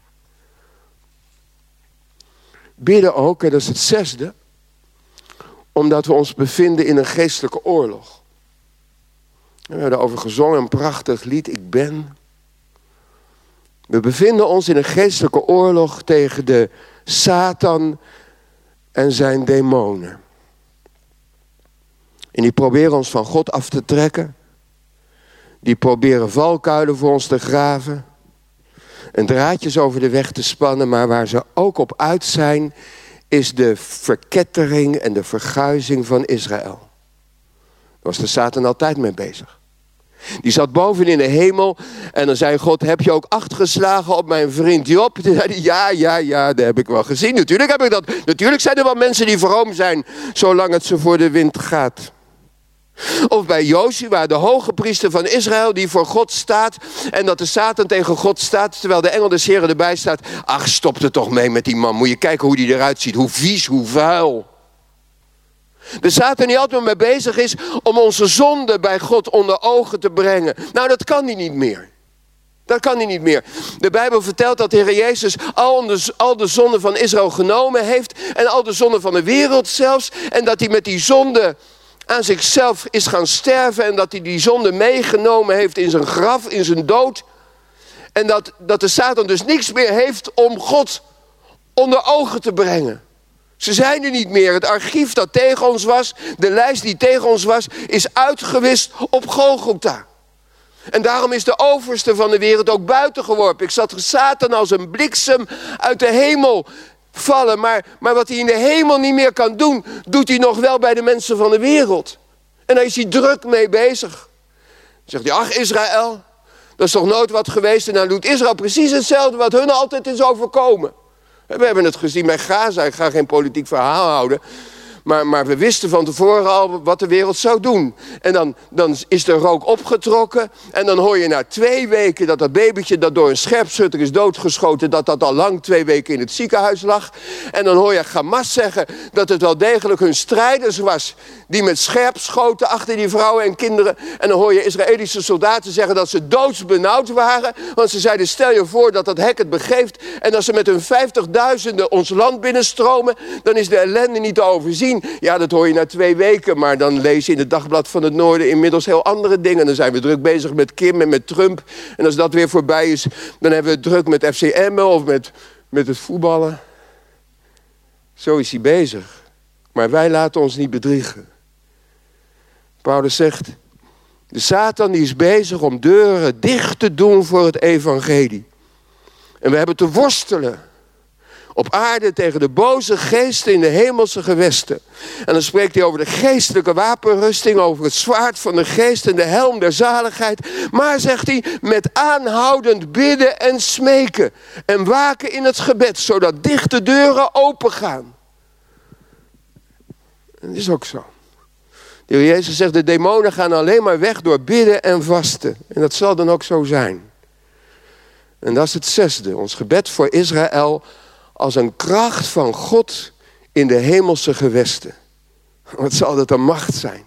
Bidden ook, en dat is het zesde, omdat we ons bevinden in een geestelijke oorlog. We hebben erover gezongen, een prachtig lied, Ik ben. We bevinden ons in een geestelijke oorlog tegen de Satan en zijn demonen. En die proberen ons van God af te trekken. Die proberen valkuilen voor ons te graven. En draadjes over de weg te spannen. Maar waar ze ook op uit zijn, is de verkettering en de verguizing van Israël. Daar was de Satan altijd mee bezig. Die zat boven in de hemel en dan zei God, heb je ook acht geslagen op mijn vriend Job? Toen zei hij, ja, dat heb ik wel gezien. Natuurlijk heb ik dat. Natuurlijk zijn er wel mensen die vroom zijn, zolang het ze voor de wind gaat. Of bij Josua, de hoge priester van Israël, die voor God staat en dat de Satan tegen God staat, terwijl de engel des Heren erbij staat. Ach, stop er toch mee met die man. Moet je kijken hoe die eruit ziet. Hoe vies, hoe vuil. De Satan die altijd mee bezig is om onze zonde bij God onder ogen te brengen. Nou, dat kan hij niet meer. Dat kan hij niet meer. De Bijbel vertelt dat de Heer Jezus al de zonden van Israël genomen heeft. En al de zonden van de wereld zelfs. En dat hij met die zonde aan zichzelf is gaan sterven. En dat hij die zonde meegenomen heeft in zijn graf, in zijn dood. En dat de Satan dus niks meer heeft om God onder ogen te brengen. Ze zijn er niet meer. Het archief dat tegen ons was, de lijst die tegen ons was, is uitgewist op Golgotha. En daarom is de overste van de wereld ook buiten geworpen. Ik zag Satan als een bliksem uit de hemel vallen. Maar wat hij in de hemel niet meer kan doen, doet hij nog wel bij de mensen van de wereld. En daar is hij druk mee bezig. Dan zegt hij, ach Israël, dat is toch nooit wat geweest. En dan doet Israël precies hetzelfde wat hun altijd is overkomen. We hebben het gezien bij Gaza. Ik ga geen politiek verhaal houden. Maar we wisten van tevoren al wat de wereld zou doen. En dan is de rook opgetrokken. En dan hoor je na 2 weken dat babytje dat door een scherpschutter is doodgeschoten, dat al lang 2 weken in het ziekenhuis lag. En dan hoor je Hamas zeggen dat het wel degelijk hun strijders was die met scherp schoten achter die vrouwen en kinderen. En dan hoor je Israëlische soldaten zeggen dat ze doodsbenauwd waren. Want ze zeiden, stel je voor dat hek het begeeft. En als ze met hun 50.000 ons land binnenstromen, dan is de ellende niet te overzien. Ja, dat hoor je na 2 weken. Maar dan lees je in het Dagblad van het Noorden inmiddels heel andere dingen. Dan zijn we druk bezig met Kim en met Trump. En als dat weer voorbij is, dan hebben we het druk met FC Emmen of met het voetballen. Zo is hij bezig. Maar wij laten ons niet bedriegen. Paulus zegt, de Satan die is bezig om deuren dicht te doen voor het evangelie. En we hebben te worstelen op aarde tegen de boze geesten in de hemelse gewesten. En dan spreekt hij over de geestelijke wapenrusting, over het zwaard van de geest en de helm der zaligheid. Maar, zegt hij, met aanhoudend bidden en smeken en waken in het gebed, zodat dichte deuren opengaan. En dat is ook zo. De Heer Jezus zegt, de demonen gaan alleen maar weg door bidden en vasten. En dat zal dan ook zo zijn. En dat is het zesde, ons gebed voor Israël als een kracht van God in de hemelse gewesten. Wat zal dat een macht zijn?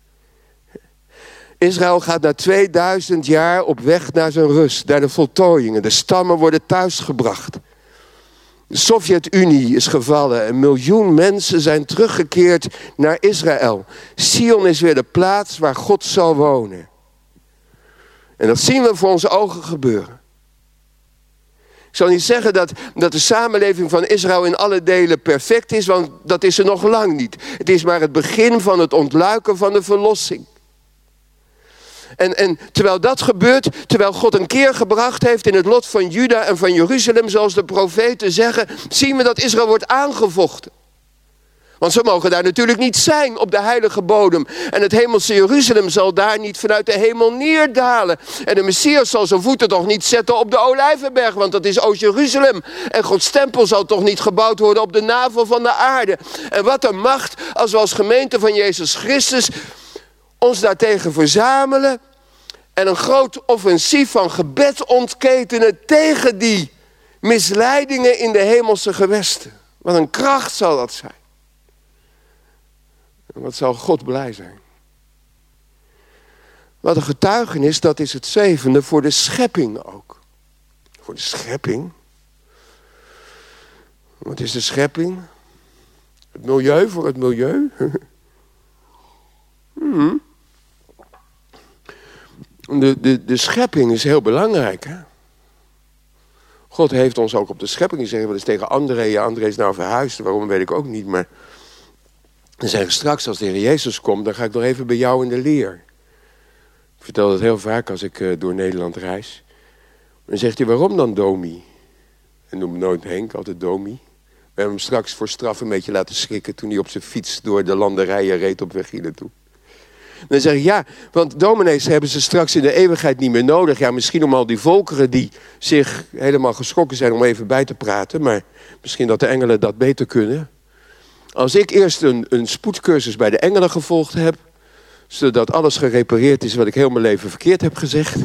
Israël gaat na 2000 jaar op weg naar zijn rust, naar de voltooiingen. De stammen worden thuisgebracht. De Sovjet-Unie is gevallen. 1 miljoen mensen zijn teruggekeerd naar Israël. Sion is weer de plaats waar God zal wonen. En dat zien we voor onze ogen gebeuren. Ik zal niet zeggen dat de samenleving van Israël in alle delen perfect is, want dat is er nog lang niet. Het is maar het begin van het ontluiken van de verlossing. En terwijl dat gebeurt, terwijl God een keer gebracht heeft in het lot van Juda en van Jeruzalem, zoals de profeten zeggen, zien we dat Israël wordt aangevochten. Want ze mogen daar natuurlijk niet zijn op de heilige bodem. En het hemelse Jeruzalem zal daar niet vanuit de hemel neerdalen. En de Messias zal zijn voeten toch niet zetten op de Olijvenberg, want dat is Oost-Jeruzalem. En Gods tempel zal toch niet gebouwd worden op de navel van de aarde. En wat een macht als we als gemeente van Jezus Christus ons daartegen verzamelen en een groot offensief van gebed ontketenen tegen die misleidingen in de hemelse gewesten. Wat een kracht zal dat zijn. En wat zal God blij zijn. Wat een getuigenis, dat is het zevende voor de schepping ook. Voor de schepping. Wat is de schepping? Het milieu voor het milieu. De schepping is heel belangrijk. Hè? God heeft ons ook op de schepping gezegd. Wel eens tegen André. Ja, André is nou verhuisd. Waarom weet ik ook niet. Maar dan zeggen straks als de Heer Jezus komt. Dan ga ik nog even bij jou in de leer. Ik vertel dat heel vaak als ik door Nederland reis. Dan zegt hij, waarom dan Domi? En noem me nooit Henk, altijd Domi. We hebben hem straks voor straf een beetje laten schrikken toen hij op zijn fiets door de landerijen reed op weg hier naartoe. Dan zeg ik, ja, want dominees hebben ze straks in de eeuwigheid niet meer nodig. Ja, misschien om al die volkeren die zich helemaal geschrokken zijn om even bij te praten. Maar misschien dat de engelen dat beter kunnen. Als ik eerst een spoedcursus bij de engelen gevolgd heb, zodat alles gerepareerd is wat ik heel mijn leven verkeerd heb gezegd.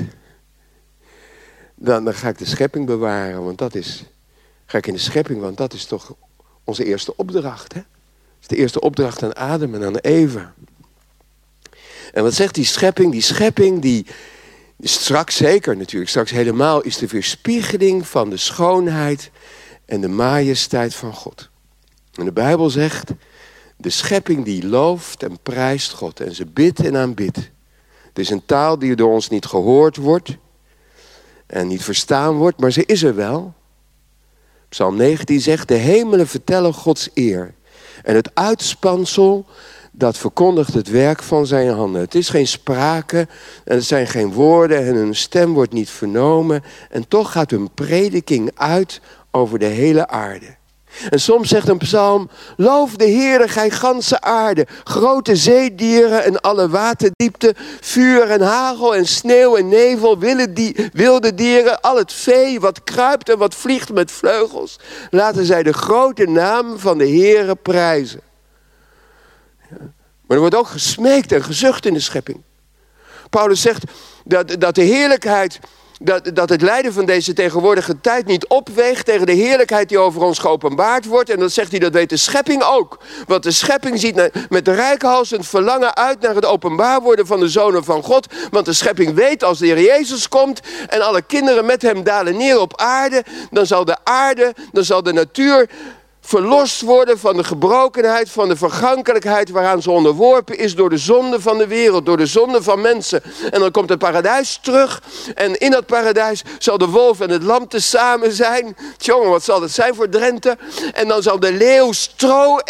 Dan ga ik de schepping bewaren, want dat is... Ga ik in de schepping, want dat is toch onze eerste opdracht. Hè? Dat is de eerste opdracht aan Adam en aan Eva. En wat zegt die schepping? Die schepping, die straks zeker natuurlijk, straks helemaal is de weerspiegeling van de schoonheid en de majesteit van God. En de Bijbel zegt, de schepping die looft en prijst God en ze bidt en aanbidt. Het is een taal die door ons niet gehoord wordt en niet verstaan wordt, maar ze is er wel. Psalm 19 zegt, de hemelen vertellen Gods eer. En het uitspansel, dat verkondigt het werk van zijn handen. Het is geen sprake en het zijn geen woorden en hun stem wordt niet vernomen. En toch gaat hun prediking uit over de hele aarde. En soms zegt een psalm, loof de Heere, gij ganse aarde, grote zeedieren en alle waterdiepten, vuur en hagel en sneeuw en nevel, wilde dieren, al het vee wat kruipt en wat vliegt met vleugels. Laten zij de grote naam van de Heere prijzen. Ja. Maar er wordt ook gesmeekt en gezucht in de schepping. Paulus zegt dat de heerlijkheid... Dat het lijden van deze tegenwoordige tijd niet opweegt tegen de heerlijkheid die over ons geopenbaard wordt. En dat zegt hij, dat weet de schepping ook. Want de schepping ziet met reikhalzend verlangen uit naar het openbaar worden van de zonen van God. Want de schepping weet, als de Heer Jezus komt en alle kinderen met hem dalen neer op aarde, dan zal de natuur verlost worden van de gebrokenheid, van de vergankelijkheid waaraan ze onderworpen is door de zonde van de wereld, door de zonde van mensen. En dan komt het paradijs terug en in dat paradijs zal de wolf en het lam tezamen zijn. Jongen, wat zal dat zijn voor Drenthe? En dan zal de leeuw stro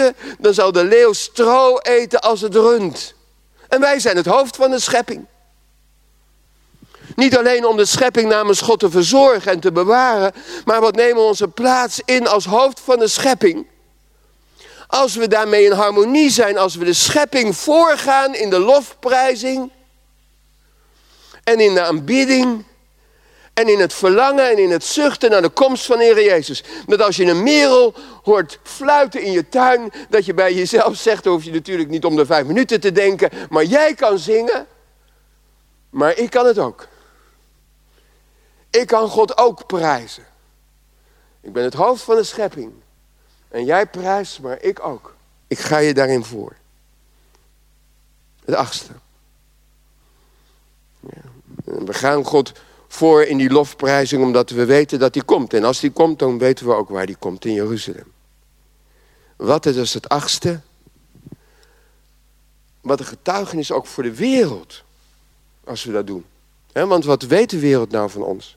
eten, als het rund. En wij zijn het hoofd van de schepping. Niet alleen om de schepping namens God te verzorgen en te bewaren, maar wat nemen we onze plaats in als hoofd van de schepping? Als we daarmee in harmonie zijn, als we de schepping voorgaan in de lofprijzing en in de aanbidding en in het verlangen en in het zuchten naar de komst van de Heer Jezus. Dat als je een merel hoort fluiten in je tuin, dat je bij jezelf zegt, dan hoef je natuurlijk niet om de 5 minuten te denken, maar jij kan zingen, maar ik kan het ook. Ik kan God ook prijzen. Ik ben het hoofd van de schepping. En jij prijst, maar ik ook. Ik ga je daarin voor. Het 8e. Ja. We gaan God voor in die lofprijzing omdat we weten dat hij komt. En als hij komt, dan weten we ook waar hij komt, in Jeruzalem. Wat is dus het 8e? Wat een getuigenis ook voor de wereld. Als we dat doen. Want wat weet de wereld nou van ons?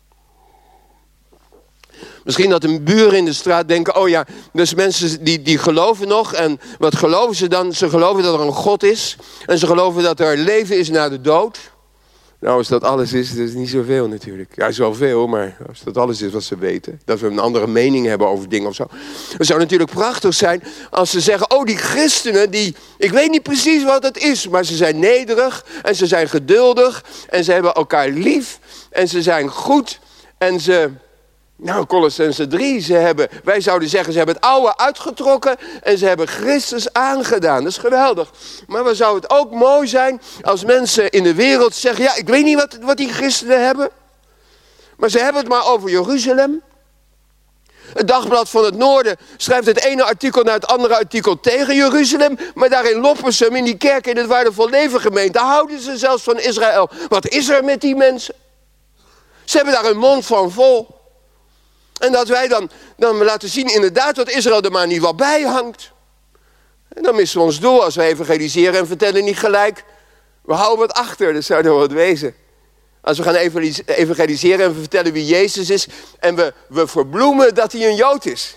Misschien dat een buren in de straat denken, oh ja, dus mensen die geloven nog. En wat geloven ze dan? Ze geloven dat er een God is. En ze geloven dat er leven is na de dood. Nou, als dat alles is, dat is niet zoveel natuurlijk. Ja, is wel veel, maar als dat alles is wat ze weten. Dat we een andere mening hebben over dingen of zo. Het zou natuurlijk prachtig zijn als ze zeggen, oh die christenen, ik weet niet precies wat het is. Maar ze zijn nederig en ze zijn geduldig. En ze hebben elkaar lief. En ze zijn goed. En ze... Nou, Colossenzen 3, wij zouden zeggen, ze hebben het oude uitgetrokken en ze hebben Christus aangedaan. Dat is geweldig. Maar wat zou het ook mooi zijn als mensen in de wereld zeggen, ja, ik weet niet wat die christenen hebben. Maar ze hebben het maar over Jeruzalem. Het Dagblad van het Noorden schrijft het ene artikel naar het andere artikel tegen Jeruzalem. Maar daar in Loppersum, in die kerk in het Waardevol Leven gemeente, houden ze zelfs van Israël. Wat is er met die mensen? Ze hebben daar hun mond van vol. En dat wij dan laten zien inderdaad dat Israël er maar niet wat bij hangt. En dan missen we ons doel als we evangeliseren en vertellen niet gelijk. We houden wat achter, dat zou er wat wezen. Als we gaan evangeliseren en we vertellen wie Jezus is. En we verbloemen dat hij een Jood is.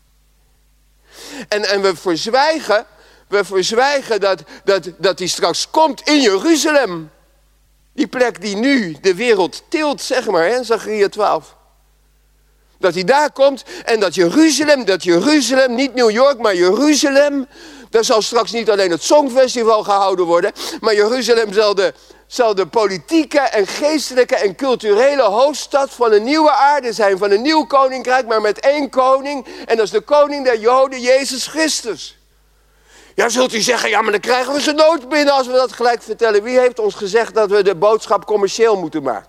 En we verzwijgen dat hij straks komt in Jeruzalem. Die plek die nu de wereld tilt, zeg maar, hè, Zacharia 12. Dat hij daar komt en dat Jeruzalem, niet New York, maar Jeruzalem. Daar zal straks niet alleen het Songfestival gehouden worden. Maar Jeruzalem zal de politieke en geestelijke en culturele hoofdstad van een nieuwe aarde zijn. Van een nieuw koninkrijk, maar met één koning. En dat is de koning der Joden, Jezus Christus. Ja, zult u zeggen, ja, maar dan krijgen we ze nooit binnen als we dat gelijk vertellen. Wie heeft ons gezegd dat we de boodschap commercieel moeten maken?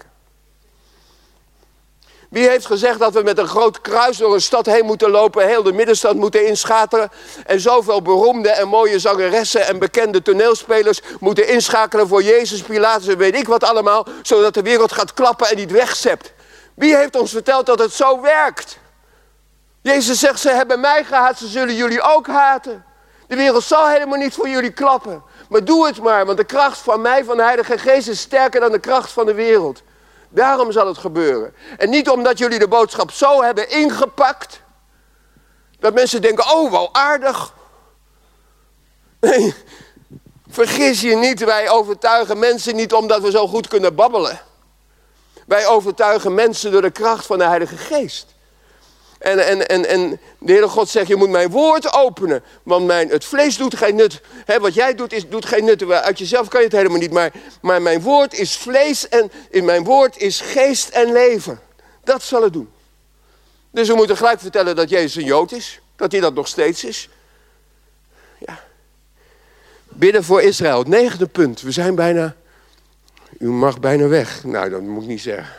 Wie heeft gezegd dat we met een groot kruis door een stad heen moeten lopen, heel de middenstad moeten inschakelen en zoveel beroemde en mooie zangeressen en bekende toneelspelers moeten inschakelen voor Jezus, Pilatus en weet ik wat allemaal, zodat de wereld gaat klappen en niet wegzept? Wie heeft ons verteld dat het zo werkt? Jezus zegt, ze hebben mij gehaat, ze zullen jullie ook haten. De wereld zal helemaal niet voor jullie klappen. Maar doe het maar, want de kracht van mij, van de Heilige Geest, is sterker dan de kracht van de wereld. Daarom zal het gebeuren. En niet omdat jullie de boodschap zo hebben ingepakt, dat mensen denken, oh, wel aardig. Nee, vergis je niet, wij overtuigen mensen niet omdat we zo goed kunnen babbelen. Wij overtuigen mensen door de kracht van de Heilige Geest. En de Heere God zegt, je moet mijn woord openen. Want het vlees doet geen nut. He, wat jij doet, doet geen nut. Uit jezelf kan je het helemaal niet. Maar mijn woord is vlees en in mijn woord is geest en leven. Dat zal het doen. Dus we moeten gelijk vertellen dat Jezus een Jood is. Dat hij dat nog steeds is. Ja. Bidden voor Israël. Het 9e punt. We zijn bijna... U mag bijna weg. Nou, dat moet ik niet zeggen.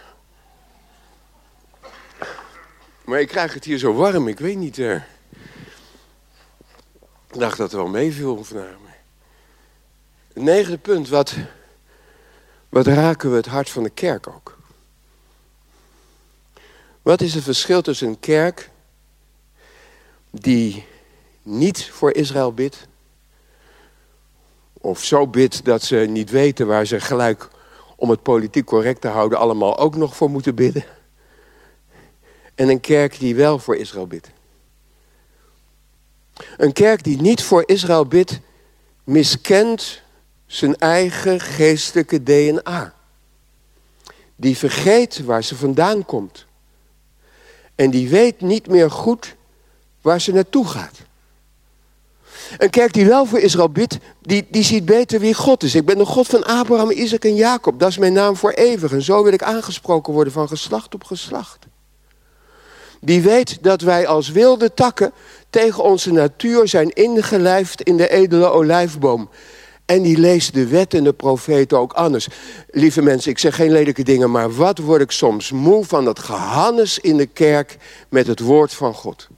Maar ik krijg het hier zo warm, ik weet niet. Ik dacht dat het wel meeviel vandaag. Het 9e punt, wat raken we het hart van de kerk ook? Wat is het verschil tussen een kerk die niet voor Israël bidt, of zo bidt dat ze niet weten waar ze gelijk, om het politiek correct te houden, allemaal ook nog voor moeten bidden? En een kerk die wel voor Israël bidt. Een kerk die niet voor Israël bidt, miskent zijn eigen geestelijke DNA. Die vergeet waar ze vandaan komt. En die weet niet meer goed waar ze naartoe gaat. Een kerk die wel voor Israël bidt, die ziet beter wie God is. Ik ben de God van Abraham, Isaac en Jacob. Dat is mijn naam voor eeuwig. En zo wil ik aangesproken worden van geslacht op geslacht. Die weet dat wij als wilde takken tegen onze natuur zijn ingelijfd in de edele olijfboom. En die leest de wet en de profeten ook anders. Lieve mensen, ik zeg geen lelijke dingen, maar wat word ik soms moe van dat gehannes in de kerk met het woord van God.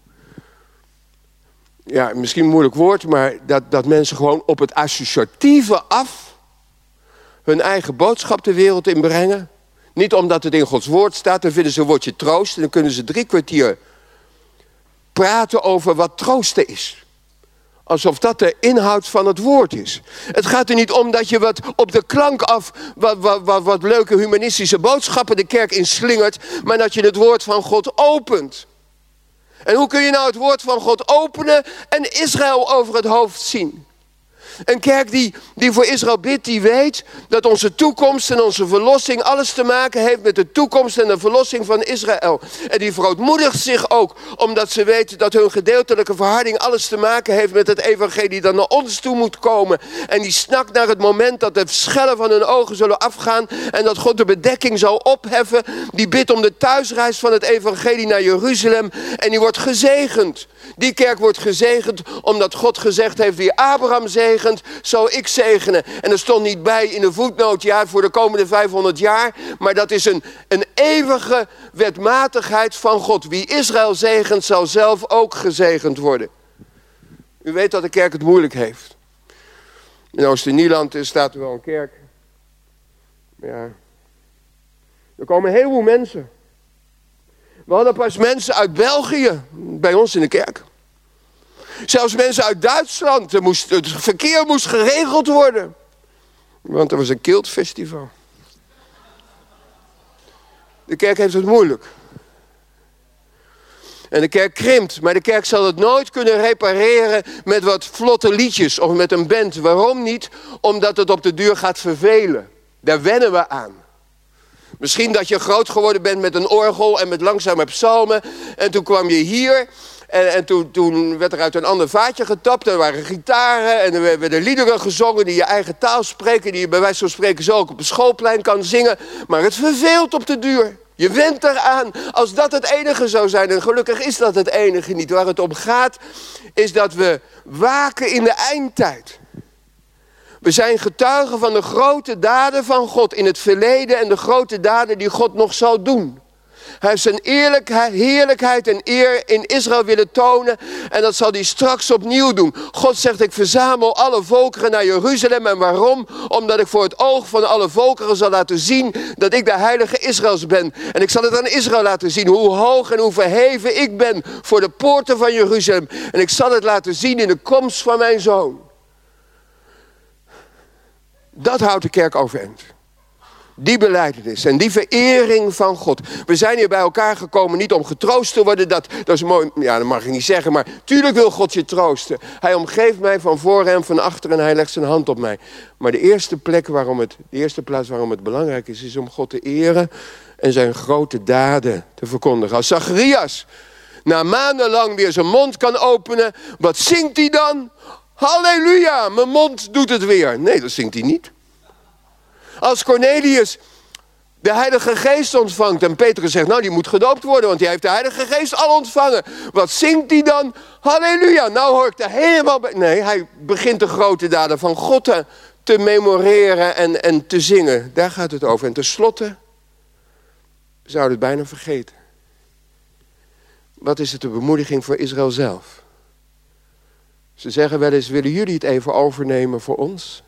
Ja, misschien een moeilijk woord, maar dat mensen gewoon op het associatieve af hun eigen boodschap de wereld inbrengen. Niet omdat het in Gods woord staat, dan vinden ze een woordje troost. En dan kunnen ze 3 kwartier praten over wat troosten is. Alsof dat de inhoud van het woord is. Het gaat er niet om dat je wat op de klank af wat leuke humanistische boodschappen de kerk inslingert, maar dat je het woord van God opent. En hoe kun je nou het woord van God openen en Israël over het hoofd zien? Een kerk die voor Israël bidt, die weet dat onze toekomst en onze verlossing alles te maken heeft met de toekomst en de verlossing van Israël. En die verootmoedigt zich ook, omdat ze weten dat hun gedeeltelijke verharding alles te maken heeft met het evangelie dat naar ons toe moet komen. En die snakt naar het moment dat de schellen van hun ogen zullen afgaan en dat God de bedekking zal opheffen. Die bidt om de thuisreis van het evangelie naar Jeruzalem en die wordt gezegend. Die kerk wordt gezegend omdat God gezegd heeft, wie Abraham zegent, zegent, zal ik zegenen. En er stond niet bij in de voetnoot, ja, voor de komende 500 jaar. Maar dat is een eeuwige wetmatigheid van God. Wie Israël zegent, zal zelf ook gezegend worden. U weet dat de kerk het moeilijk heeft. In Oost-Nieland staat er wel een kerk. Ja. Er komen een heleboel mensen. We hadden pas mensen uit België bij ons in de kerk. Zelfs mensen uit Duitsland. Het verkeer moest geregeld worden. Want er was een kiltfestival. De kerk heeft het moeilijk. En de kerk krimpt. Maar de kerk zal het nooit kunnen repareren met wat vlotte liedjes of met een band. Waarom niet? Omdat het op de duur gaat vervelen. Daar wennen we aan. Misschien dat je groot geworden bent met een orgel en met langzame psalmen. En toen kwam je hier en toen werd er uit een ander vaatje getapt. Er waren gitaren en er werden liederen gezongen die je eigen taal spreken. Die je bij wijze van spreken zo ook op een schoolplein kan zingen. Maar het verveelt op de duur. Je went eraan als dat het enige zou zijn. En gelukkig is dat het enige niet. Waar het om gaat is dat we waken in de eindtijd. We zijn getuigen van de grote daden van God in het verleden en de grote daden die God nog zal doen. Hij heeft zijn heerlijkheid en eer in Israël willen tonen en dat zal hij straks opnieuw doen. God zegt, ik verzamel alle volkeren naar Jeruzalem. En waarom? Omdat ik voor het oog van alle volkeren zal laten zien dat ik de heilige Israëls ben. En ik zal het aan Israël laten zien hoe hoog en hoe verheven ik ben voor de poorten van Jeruzalem. En ik zal het laten zien in de komst van mijn zoon. Dat houdt de kerk overeind. Die belijdenis en die verering van God. We zijn hier bij elkaar gekomen niet om getroost te worden. Dat is mooi, ja, dat mag ik niet zeggen. Maar tuurlijk wil God je troosten. Hij omgeeft mij van voor en van achter en hij legt zijn hand op mij. Maar de eerste plaats waarom het belangrijk is om God te eren en zijn grote daden te verkondigen. Als Zacharias na maandenlang weer zijn mond kan openen, wat zingt hij dan? Halleluja, mijn mond doet het weer. Nee, dat zingt hij niet. Als Cornelius de Heilige Geest ontvangt en Petrus zegt, nou die moet gedoopt worden, want die heeft de Heilige Geest al ontvangen. Wat zingt hij dan? Halleluja, nou hoor ik er helemaal bij. Nee, hij begint de grote daden van God te memoreren en te zingen. Daar gaat het over. En tenslotte, we zouden het bijna vergeten. Wat is het de bemoediging voor Israël zelf? Ze zeggen wel eens, willen jullie het even overnemen voor ons?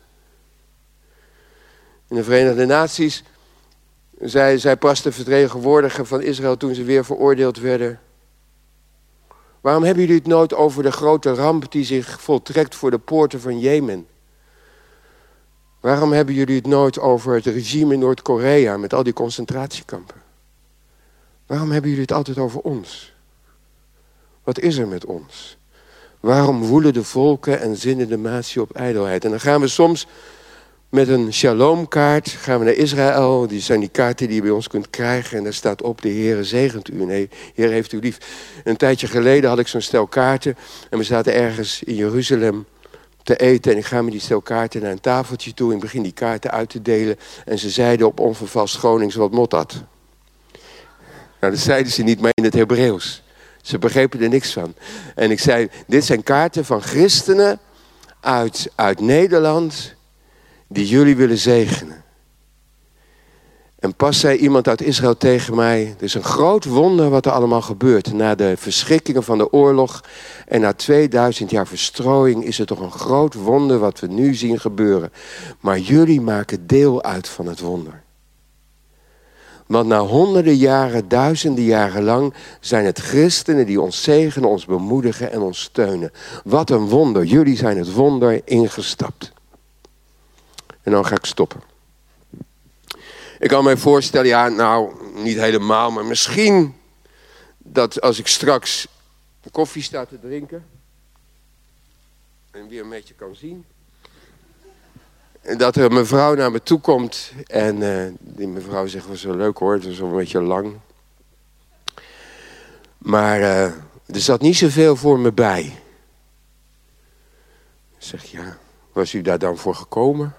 In de Verenigde Naties zei pas de vertegenwoordiger van Israël toen ze weer veroordeeld werden. Waarom hebben jullie het nooit over de grote ramp die zich voltrekt voor de poorten van Jemen? Waarom hebben jullie het nooit over het regime in Noord-Korea met al die concentratiekampen? Waarom hebben jullie het altijd over ons? Wat is er met ons? Waarom woelen de volken en zinnen de natie op ijdelheid? En dan gaan we soms met een shalomkaart gaan we naar Israël. Die zijn die kaarten die je bij ons kunt krijgen. En daar staat op, de Heere zegent u. Nee, Heer heeft u lief. Een tijdje geleden had ik zo'n stel kaarten. En we zaten ergens in Jeruzalem te eten. En ik ga met die stel kaarten naar een tafeltje toe. En ik begin die kaarten uit te delen. En ze zeiden op onvervalst Gronings, wat mot dat? Nou, dat zeiden ze niet, maar in het Hebreeuws. Ze begrepen er niks van. En ik zei, dit zijn kaarten van christenen uit Nederland die jullie willen zegenen. En pas zei iemand uit Israël tegen mij, het is een groot wonder wat er allemaal gebeurt. Na de verschrikkingen van de oorlog en na 2000 jaar verstrooiing is het toch een groot wonder wat we nu zien gebeuren. Maar jullie maken deel uit van het wonder. Want na honderden jaren, duizenden jaren lang zijn het christenen die ons zegenen, ons bemoedigen en ons steunen. Wat een wonder. Jullie zijn het wonder ingestapt. En dan ga ik stoppen. Ik kan mij voorstellen, ja nou niet helemaal, maar misschien dat als ik straks koffie sta te drinken en weer een beetje kan zien. En dat er een mevrouw naar me toe komt en die mevrouw zegt, was wel leuk hoor, het was wel een beetje lang. Maar er zat niet zoveel voor me bij. Ik zeg, ja, was u daar dan voor gekomen?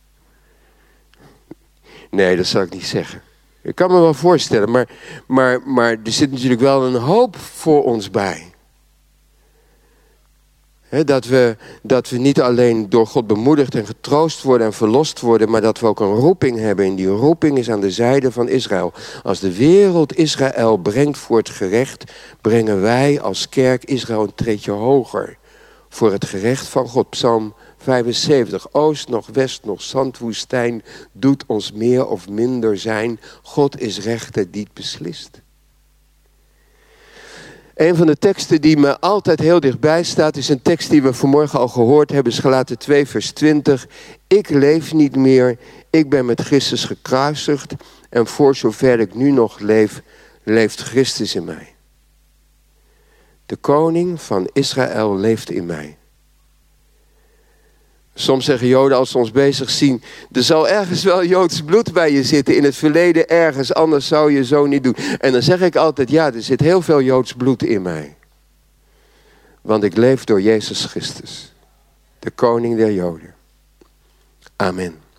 Nee, dat zal ik niet zeggen. Ik kan me wel voorstellen, maar er zit natuurlijk wel een hoop voor ons bij. Dat we niet alleen door God bemoedigd en getroost worden en verlost worden, maar dat we ook een roeping hebben. En die roeping is aan de zijde van Israël. Als de wereld Israël brengt voor het gerecht, brengen wij als kerk Israël een treedje hoger. Voor het gerecht van God. Psalm 75. Oost nog, west nog, zandwoestijn doet ons meer of minder zijn. God is rechter die het beslist. Een van de teksten die me altijd heel dichtbij staat, is een tekst die we vanmorgen al gehoord hebben, is Galaten 2 vers 20. Ik leef niet meer, ik ben met Christus gekruisigd en voor zover ik nu nog leef, leeft Christus in mij. De koning van Israël leeft in mij. Soms zeggen Joden als ze ons bezig zien, er zal ergens wel Joods bloed bij je zitten. In het verleden ergens, anders zou je zo niet doen. En dan zeg ik altijd, ja, er zit heel veel Joods bloed in mij. Want ik leef door Jezus Christus, de koning der Joden. Amen.